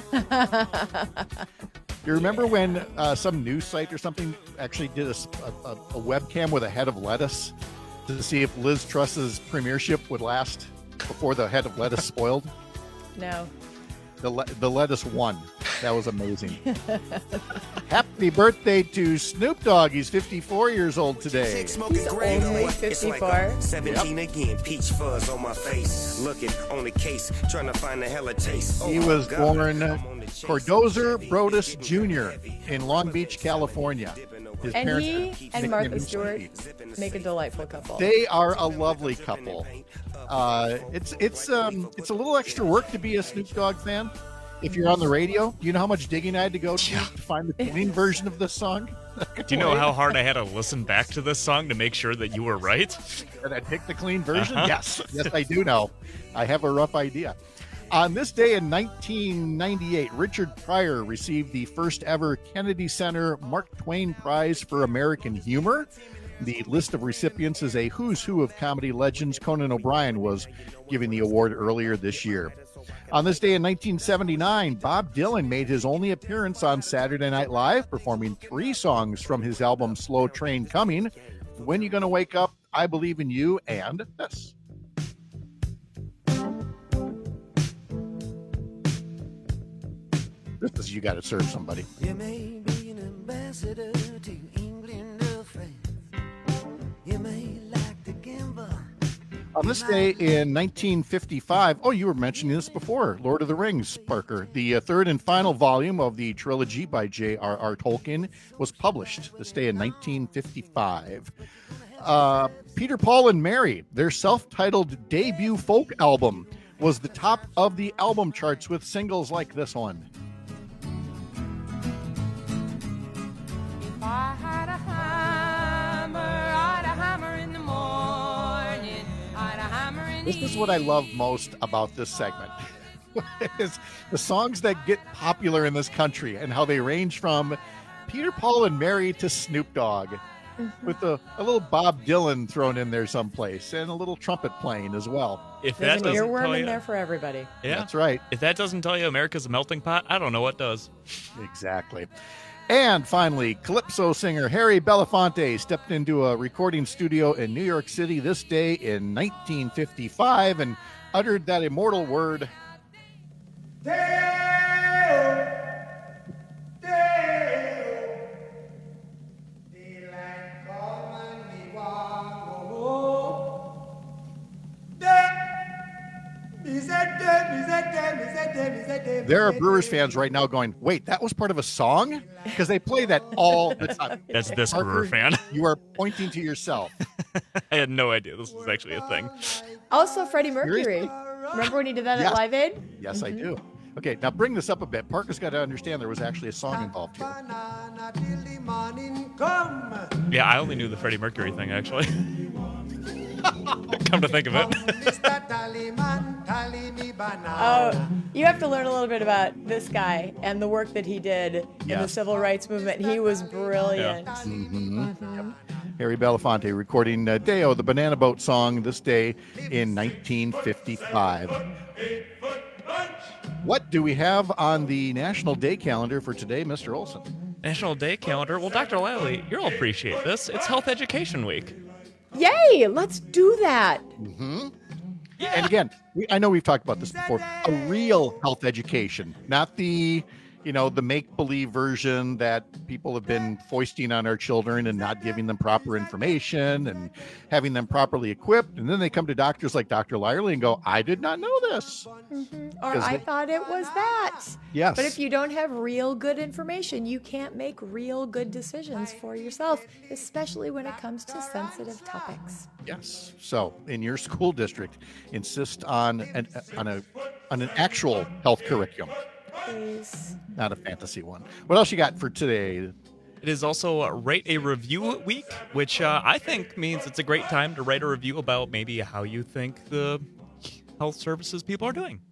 You remember when some news site or something actually did a webcam with a head of lettuce to see if Liz Truss's premiership would last before the head of lettuce spoiled? No. The lettuce won. That was amazing. Happy birthday to Snoop Dogg. He's 54 years old today. He's only 54. 17 again, peach fuzz on my face. Looking on the case, trying to find a hella taste. He was born Cordozer Brodus Jr. in Long Beach, California. His and parents he and Martha Stewart make a delightful couple. They are a lovely couple. It's a little extra work to be a Snoop Dogg fan. If you're on the radio, do you know how much digging I had to go to find the clean version of this song? Do you know how hard I had to listen back to this song to make sure that you were right? Did I pick the clean version? Yes, I do know. I have a rough idea. On this day in 1998, Richard Pryor received the first ever Kennedy Center Mark Twain Prize for American Humor. The list of recipients is a who's who of comedy legends. Conan O'Brien was giving the award earlier this year. On this day in 1979, Bob Dylan made his only appearance on Saturday Night Live, performing 3 songs from his album Slow Train Coming: When You Gonna Wake Up, I Believe in You, and this. This is You Gotta Serve Somebody. You may be an ambassador to England or France. You may like to gamble. On this day in 1955, you were mentioning this before, Lord of the Rings, Parker. The third and final volume of the trilogy by J.R.R. Tolkien was published this day in 1955. Peter, Paul, and Mary, their self-titled debut folk album, was the top of the album charts with singles like this one. If I had a hammer, I'd a hammer in the morning. I'd a hammer in the This is what I love most about this segment. Is the songs that get popular in this country and how they range from Peter, Paul, and Mary to Snoop Dogg, with a little Bob Dylan thrown in there someplace and a little trumpet playing as well. If There's that an doesn't earworm tell in you, there for everybody. yeah, That's right. If that doesn't tell you America's a melting pot, I don't know what does. Exactly. And finally, Calypso singer Harry Belafonte stepped into a recording studio in New York City this day in 1955 and uttered that immortal word, There are Brewers fans right now going, wait, that was part of a song? Because they play that all the time. That's this Parker, Brewer fan. You are pointing to yourself. I had no idea this was actually a thing. Also, Freddie Mercury. Remember when he did that at Live Aid? Yes, I do. Okay, now bring this up a bit. Parker's got to understand there was actually a song involved here. Yeah, I only knew the Freddie Mercury thing, actually. Come to think of it. Oh, you have to learn a little bit about this guy and the work that he did in the civil rights movement. He was brilliant. Yeah. Mm-hmm. Harry Belafonte recording Deo, the Banana Boat song, this day in 1955. What do we have on the National Day calendar for today, Mr. Olson? National Day calendar? Well, Dr. Lally, you'll appreciate this. It's Health Education Week. Yay! Let's do that. Mm-hmm. Yeah. And again, I know we've talked about this before. A real health education, not the make-believe version that people have been foisting on our children and not giving them proper information and having them properly equipped. And then they come to doctors like Dr. Lyerly and go, I did not know this. Mm-hmm. Or I thought it was that. Yes. But if you don't have real good information, you can't make real good decisions for yourself, especially when it comes to sensitive topics. Yes. So in your school district, insist on an actual health curriculum. Please. Not a fantasy one. What else you got for today? It is also Write a Review Week, which I think means it's a great time to write a review about maybe how you think the health services people are doing.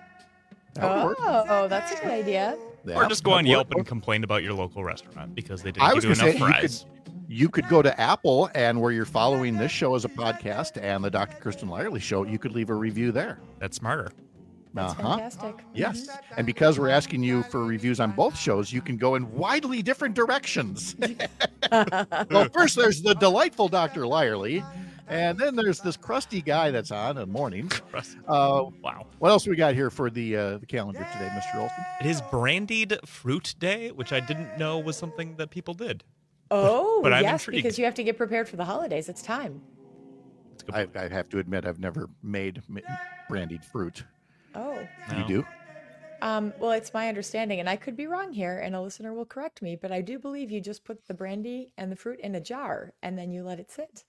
Oh, that's a good idea. Yeah, or just go on Yelp and complain about your local restaurant because they didn't give you enough fries. You could go to Apple, and where you're following this show as a podcast and the Dr. Kristen Lyerly show, you could leave a review there. That's smarter. That's fantastic. Yes. And because we're asking you for reviews on both shows, you can go in widely different directions. Well, first there's the delightful Dr. Lyerly, and then there's this crusty guy that's on in the morning. Wow. What else we got here for the calendar today, Mr. Olson? It is Brandied Fruit Day, which I didn't know was something that people did. Oh, but I'm yes, intrigued. because you have to get prepared for the holidays. It's time. I have to admit, I've never made brandied fruit. Oh. No. You do? Well, it's my understanding, and I could be wrong here, and a listener will correct me, but I do believe you just put the brandy and the fruit in a jar, and then you let it sit.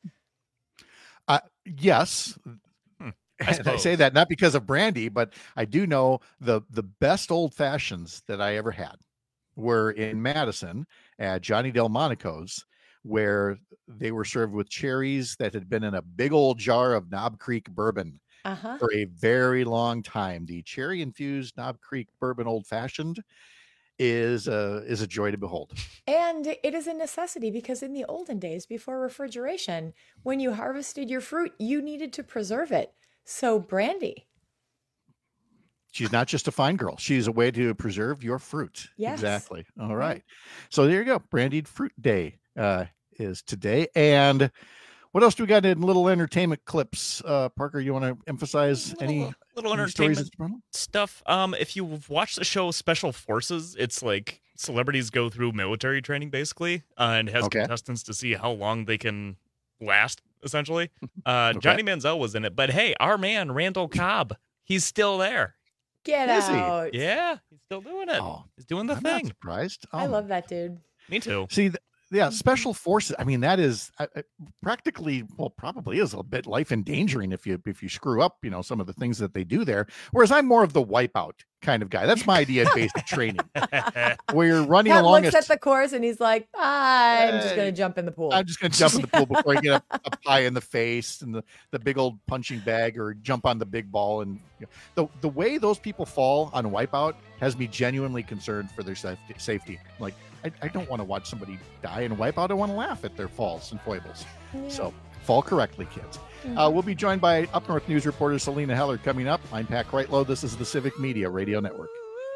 Yes. I say that not because of brandy, but I do know the best old fashions that I ever had were in Madison at Johnny Delmonico's, where they were served with cherries that had been in a big old jar of Knob Creek bourbon for a very long time. The cherry infused Knob Creek bourbon old fashioned is a joy to behold. And it is a necessity because in the olden days, before refrigeration, when you harvested your fruit, you needed to preserve it. So brandy. She's not just a fine girl. She's a way to preserve your fruit. Yes. Exactly. All right. So there you go. Brandied Fruit Day is today. And what else do we got in little entertainment clips? Parker, you want to emphasize any entertainment stuff? If you've watched the show Special Forces, it's like celebrities go through military training basically, and has contestants to see how long they can last, essentially. Johnny Manziel was in it, but hey, our man Randall Cobb, he's still there. Get out. Yeah, he's still doing it. He's doing the thing. Not surprised. I love that dude. Me too. See, Special Forces. I mean, that is probably is a bit life endangering if you screw up, some of the things that they do there. Whereas I'm more of the wipeout kind of guy. That's my idea of basic training, where you're running Pat along. Looks at the course and he's like, I'm just going to jump in the pool. I'm just going to jump in the pool before I get a pie in the face and the big old punching bag, or jump on the big ball. And the way those people fall on wipeout has me genuinely concerned for their safety. Like, I don't want to watch somebody die in Wipeout. I want to laugh at their falls and foibles. Yeah. So fall correctly, kids. Mm-hmm. We'll be joined by Up North News reporter Selena Heller coming up. I'm Pat Kreitlow. This is the Civic Media Radio Network.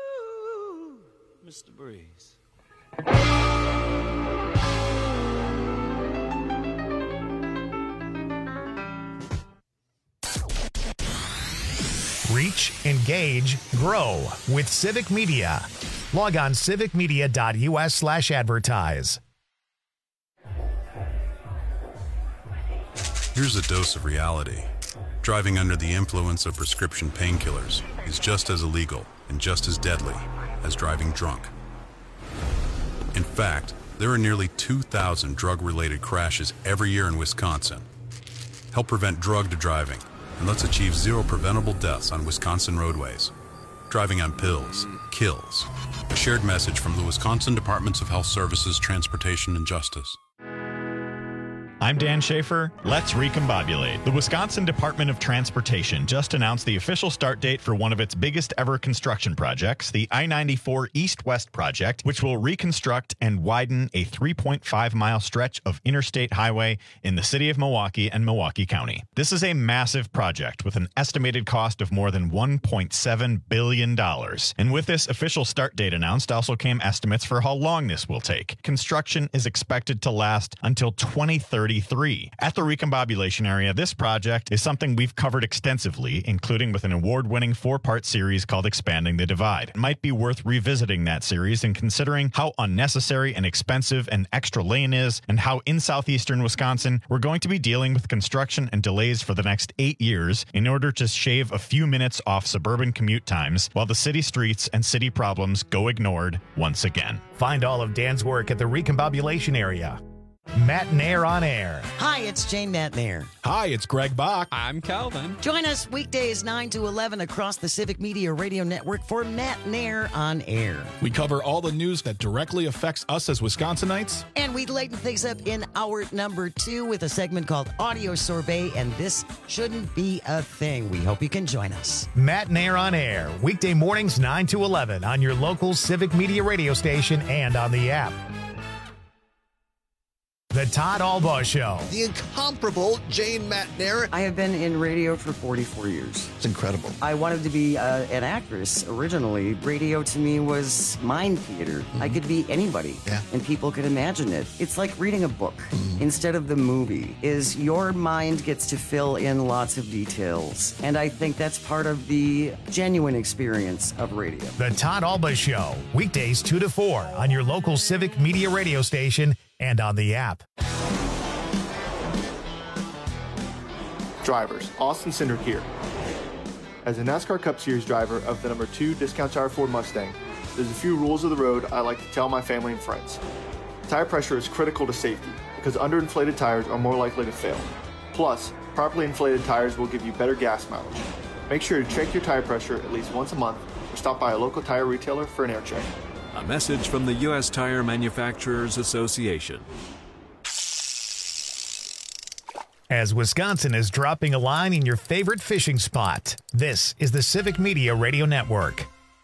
Mr. Breeze. Reach, engage, grow with Civic Media. Log on civicmedia.us/advertise. Here's a dose of reality. driving under the influence of prescription painkillers is just as illegal and just as deadly as driving drunk. In fact, there are nearly 2,000 drug-related crashes every year in Wisconsin. Help prevent drug driving, and let's achieve 0 preventable deaths on Wisconsin roadways. Driving on pills kills. A shared message from the Wisconsin Departments of Health Services, Transportation, and Justice. I'm Dan Schaefer. Let's recombobulate. The Wisconsin Department of Transportation just announced the official start date for one of its biggest ever construction projects, the I-94 East-West project, which will reconstruct and widen a 3.5-mile stretch of interstate highway in the city of Milwaukee and Milwaukee County. This is a massive project with an estimated cost of more than $1.7 billion. And with this official start date announced also came estimates for how long this will take. Construction is expected to last until 2030. At the recombobulation area, this project is something we've covered extensively, including with an award-winning 4-part series called Expanding the Divide. It might be worth revisiting that series and considering how unnecessary and expensive an extra lane is, and how in southeastern Wisconsin we're going to be dealing with construction and delays for the next 8 years in order to shave a few minutes off suburban commute times while the city streets and city problems go ignored once again. Find all of Dan's work at the recombobulation area. Matt Nair on air. Hi, it's Jane Matt Nair. Hi, it's Greg Bach. I'm Calvin. Join us weekdays 9 to 11 across the Civic Media Radio Network for Matt Nair on air. We cover all the news that directly affects us as Wisconsinites. And we lighten things up in hour number 2 with a segment called Audio Sorbet, and this shouldn't be a thing. We hope you can join us. Matt Nair on air, weekday mornings 9 to 11 on your local Civic Media radio station and on the app. The Todd Albaugh Show. The incomparable Jane Matt Nair. I have been in radio for 44 years. It's incredible. I wanted to be an actress originally. Radio to me was mind theater. Mm-hmm. I could be anybody, and people could imagine it. It's like reading a book instead of the movie. Is your mind gets to fill in lots of details, and I think that's part of the genuine experience of radio. The Todd Albaugh Show, weekdays 2 to 4 on your local Civic Media radio station and on the app. Drivers, Austin Cindric here. As a NASCAR Cup Series driver of the number 2 Discount Tire Ford Mustang, there's a few rules of the road I like to tell my family and friends. Tire pressure is critical to safety because underinflated tires are more likely to fail. Plus, properly inflated tires will give you better gas mileage. Make sure to check your tire pressure at least once a month or stop by a local tire retailer for an air check. A message from the U.S. Tire Manufacturers Association. As Wisconsin is dropping a line in your favorite fishing spot, this is the Civic Media Radio Network.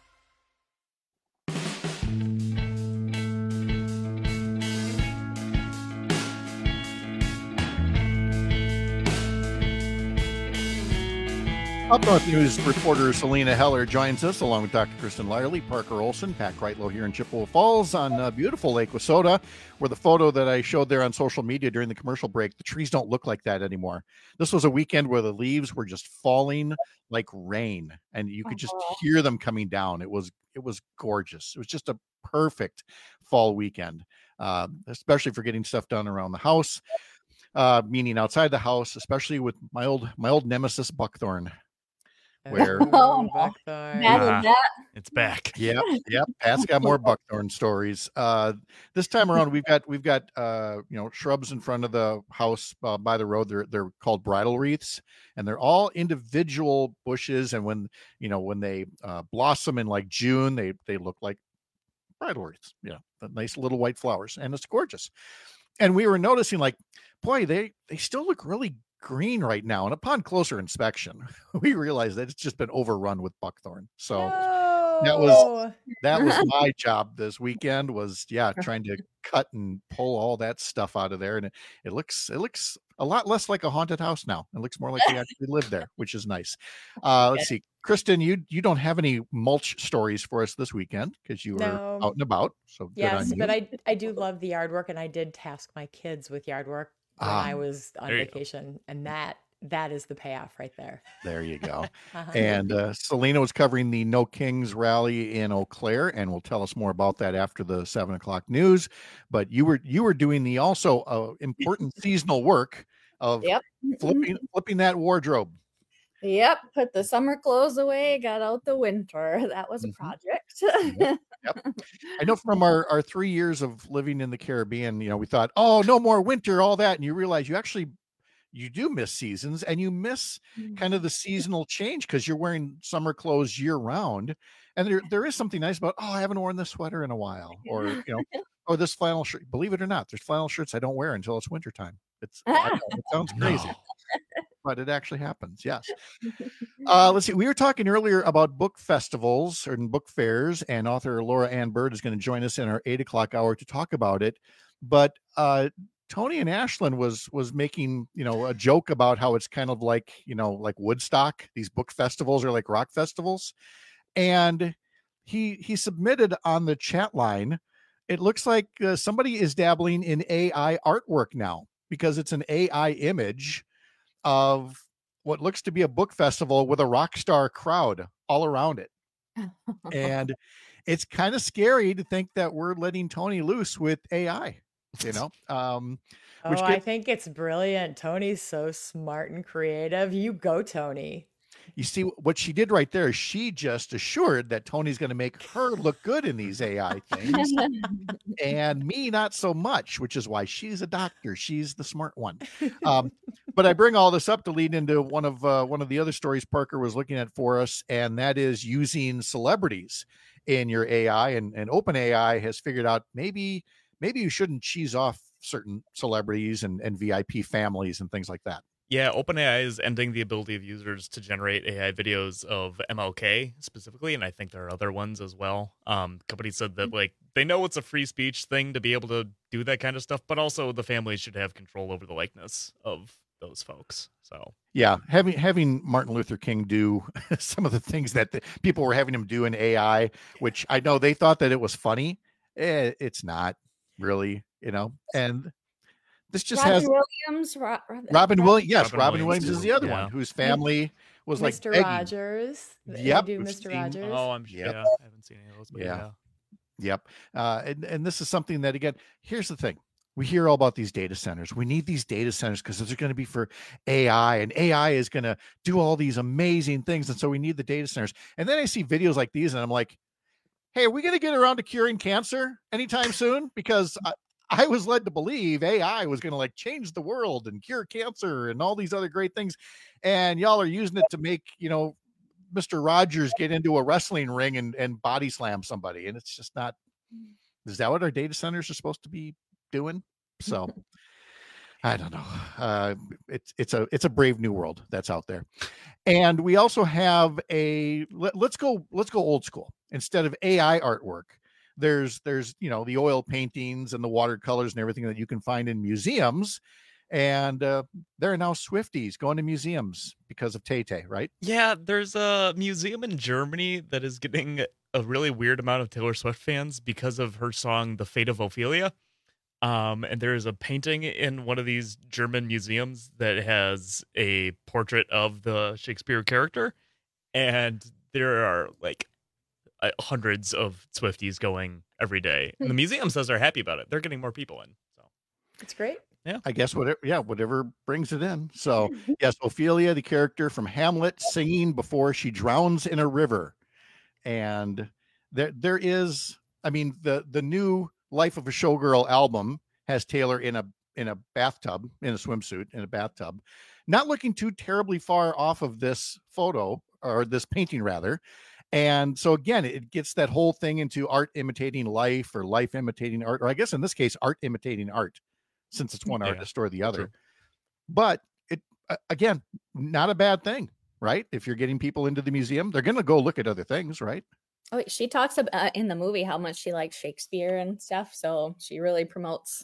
Up North News reporter Selena Heller joins us along with Dr. Kristen Lyerly, Parker Olson, Pat Kreitlow here in Chippewa Falls on beautiful Lake Wissota, where the photo that I showed there on social media during the commercial break, the trees don't look like that anymore. This was a weekend where the leaves were just falling like rain, and you could just hear them coming down. It was gorgeous. It was just a perfect fall weekend, especially for getting stuff done around the house, meaning outside the house, especially with my old nemesis buckthorn. Where it's back. Yep. Pat's got more buckthorn stories. This time around, we've got shrubs in front of the house by the road. They're called bridal wreaths, and they're all individual bushes. And when they blossom in like June, they look like bridal wreaths. Yeah, the nice little white flowers, and it's gorgeous. And we were noticing, like, boy, they still look really green right now, and upon closer inspection we realized that it's just been overrun with buckthorn. So that was my job this weekend, was trying to cut and pull all that stuff out of there, and it looks a lot less like a haunted house now. It looks more like we actually live there, which is nice. Let's see, Kristen, you don't have any mulch stories for us this weekend because you were out and about, so yes, but I do love the yard work, and I did task my kids with yard work when I was on vacation, and that is the payoff right there. There you go. And Selena was covering the No Kings rally in Eau Claire, and will tell us more about that after the 7:00 news. But you were doing the also important seasonal work of flipping that wardrobe. Yep, put the summer clothes away, got out the winter. That was a project. Yep. I know from our 3 years of living in the Caribbean, we thought, oh, no more winter, all that. And you realize you do miss seasons, and you miss kind of the seasonal change because you're wearing summer clothes year round. And there is something nice about, oh, I haven't worn this sweater in a while, or, or this flannel shirt. Believe it or not, there's flannel shirts I don't wear until it's wintertime. I know, it sounds crazy. But it actually happens. Yes. Let's see. We were talking earlier about book festivals and book fairs, and author Laura Ann Bird is going to join us in our 8 o'clock hour to talk about it. But Tony and Ashlyn was making, a joke about how it's kind of like, like Woodstock. These book festivals are like rock festivals. And he submitted on the chat line, it looks like somebody is dabbling in AI artwork now, because it's an AI image of what looks to be a book festival with a rock star crowd all around it. And it's kind of scary to think that we're letting Tony loose with AI, I think it's brilliant. Tony's so smart and creative. You go, Tony. You see what she did right there? She just assured that Tony's going to make her look good in these AI things, and me not so much, which is why she's a doctor. She's the smart one. But I bring all this up to lead into one of the other stories Parker was looking at for us, and that is using celebrities in your AI. And OpenAI has figured out maybe you shouldn't cheese off certain celebrities and VIP families and things like that. Yeah, OpenAI is ending the ability of users to generate AI videos of MLK specifically, and I think there are other ones as well. Company said that they know it's a free speech thing to be able to do that kind of stuff, but also the families should have control over the likeness of those folks. So yeah, having Martin Luther King do some of the things that people were having him do in AI, which I know they thought that it was funny. It's not really, and this just Robin Williams. Robin Williams. Yes, Robin Williams is the other one whose family was like Mr. Rogers. Yep. Do Mr. Rogers. Oh, I'm sure. Yeah, I haven't seen any of those. But yeah. Yep. And this is something that, again, here's the thing. We hear all about these data centers. We need these data centers because they're going to be for AI, and AI is going to do all these amazing things. And so we need the data centers. And then I see videos like these and I'm like, hey, are we going to get around to curing cancer anytime soon? Because I was led to believe AI was going to change the world and cure cancer and all these other great things. And y'all are using it to make, Mr. Rogers get into a wrestling ring and body slam somebody. And it's just not, is that what our data centers are supposed to be doing? So I don't know. It's a brave new world that's out there. And we also have let's go old school. Instead of AI artwork, there's the oil paintings and the watercolors and everything that you can find in museums. And there are now Swifties going to museums because of Tay-Tay, right? Yeah, there's a museum in Germany that is getting a really weird amount of Taylor Swift fans because of her song The Fate of Ophelia. And there is a painting in one of these German museums that has a portrait of the Shakespeare character. And there are hundreds of Swifties going every day. And the museum says they're happy about it. They're getting more people in. So it's great. Yeah. I guess whatever brings it in. So yes, Ophelia, the character from Hamlet, singing before she drowns in a river. And there is, the new Life of a Showgirl album has Taylor in a bathtub, in a swimsuit, in a bathtub, not looking too terribly far off of this photo, or this painting rather. And so again, it gets that whole thing into art imitating life, or life imitating art, or I guess in this case, art imitating art, since it's one artist or the other. True. But it, again, not a bad thing, right? If you're getting people into the museum, they're going to go look at other things, right? Oh, she talks about in the movie how much she likes Shakespeare and stuff. So she really promotes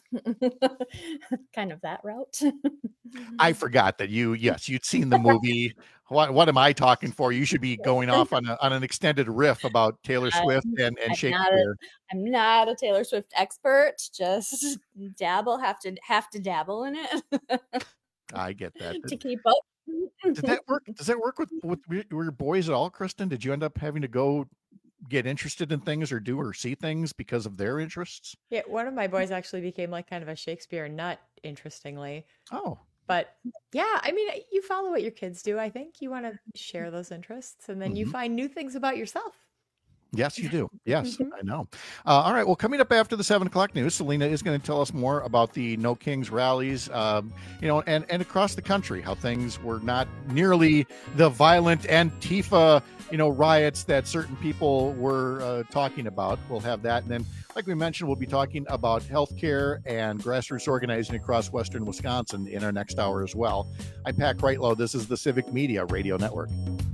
kind of that route. I forgot that you'd seen the movie. What am I talking for? You should be going off on an extended riff about Taylor Swift and Shakespeare. I'm not a Taylor Swift expert. Just have to dabble in it. I get that. To keep up. Did that work? Does that work with your boys at all, Kristen? Did you end up having to go get interested in things or do or see things because of their interests? Yeah, one of my boys actually became kind of a Shakespeare nut, interestingly. Oh. But yeah, I mean, you follow what your kids do. I think you want to share those interests, and then you find new things about yourself. Yes, you do. Yes, I know. All right. Well, coming up after the 7 o'clock news, Selena is going to tell us more about the No Kings rallies, and across the country, how things were not nearly the violent Antifa, riots that certain people were talking about. We'll have that. And then, like we mentioned, we'll be talking about healthcare and grassroots organizing across Western Wisconsin in our next hour as well. I'm Pat Kreitlow. This is the Civic Media Radio Network.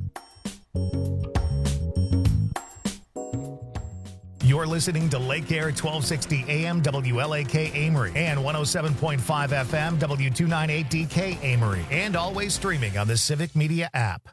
You're listening to Lake Air 1260 AM WLAK Amory and 107.5 FM W298DK Amory, and always streaming on the Civic Media app.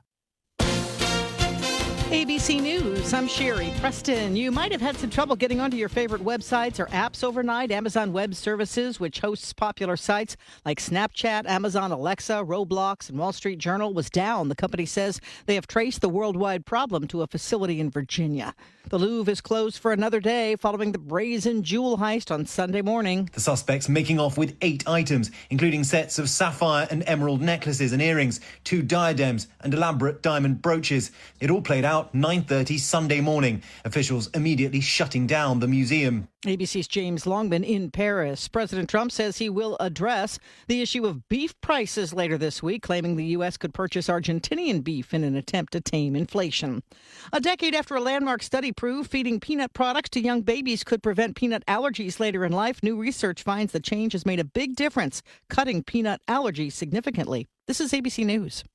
ABC News, I'm Sherry Preston. You might have had some trouble getting onto your favorite websites or apps overnight. Amazon Web Services, which hosts popular sites like Snapchat, Amazon Alexa, Roblox, and Wall Street Journal, was down. The company says they have traced the worldwide problem to a facility in Virginia. The Louvre is closed for another day following the brazen jewel heist on Sunday morning. The suspects making off with 8 items, including sets of sapphire and emerald necklaces and earrings, 2 diadems and elaborate diamond brooches. It all played out 9:30 Sunday morning. Officials immediately shutting down the museum. ABC's James Longman in Paris. President Trump says he will address the issue of beef prices later this week, claiming the U.S. could purchase Argentinian beef in an attempt to tame inflation. A decade after a landmark study proved feeding peanut products to young babies could prevent peanut allergies later in life, new research finds the change has made a big difference, cutting peanut allergies significantly. This is ABC News.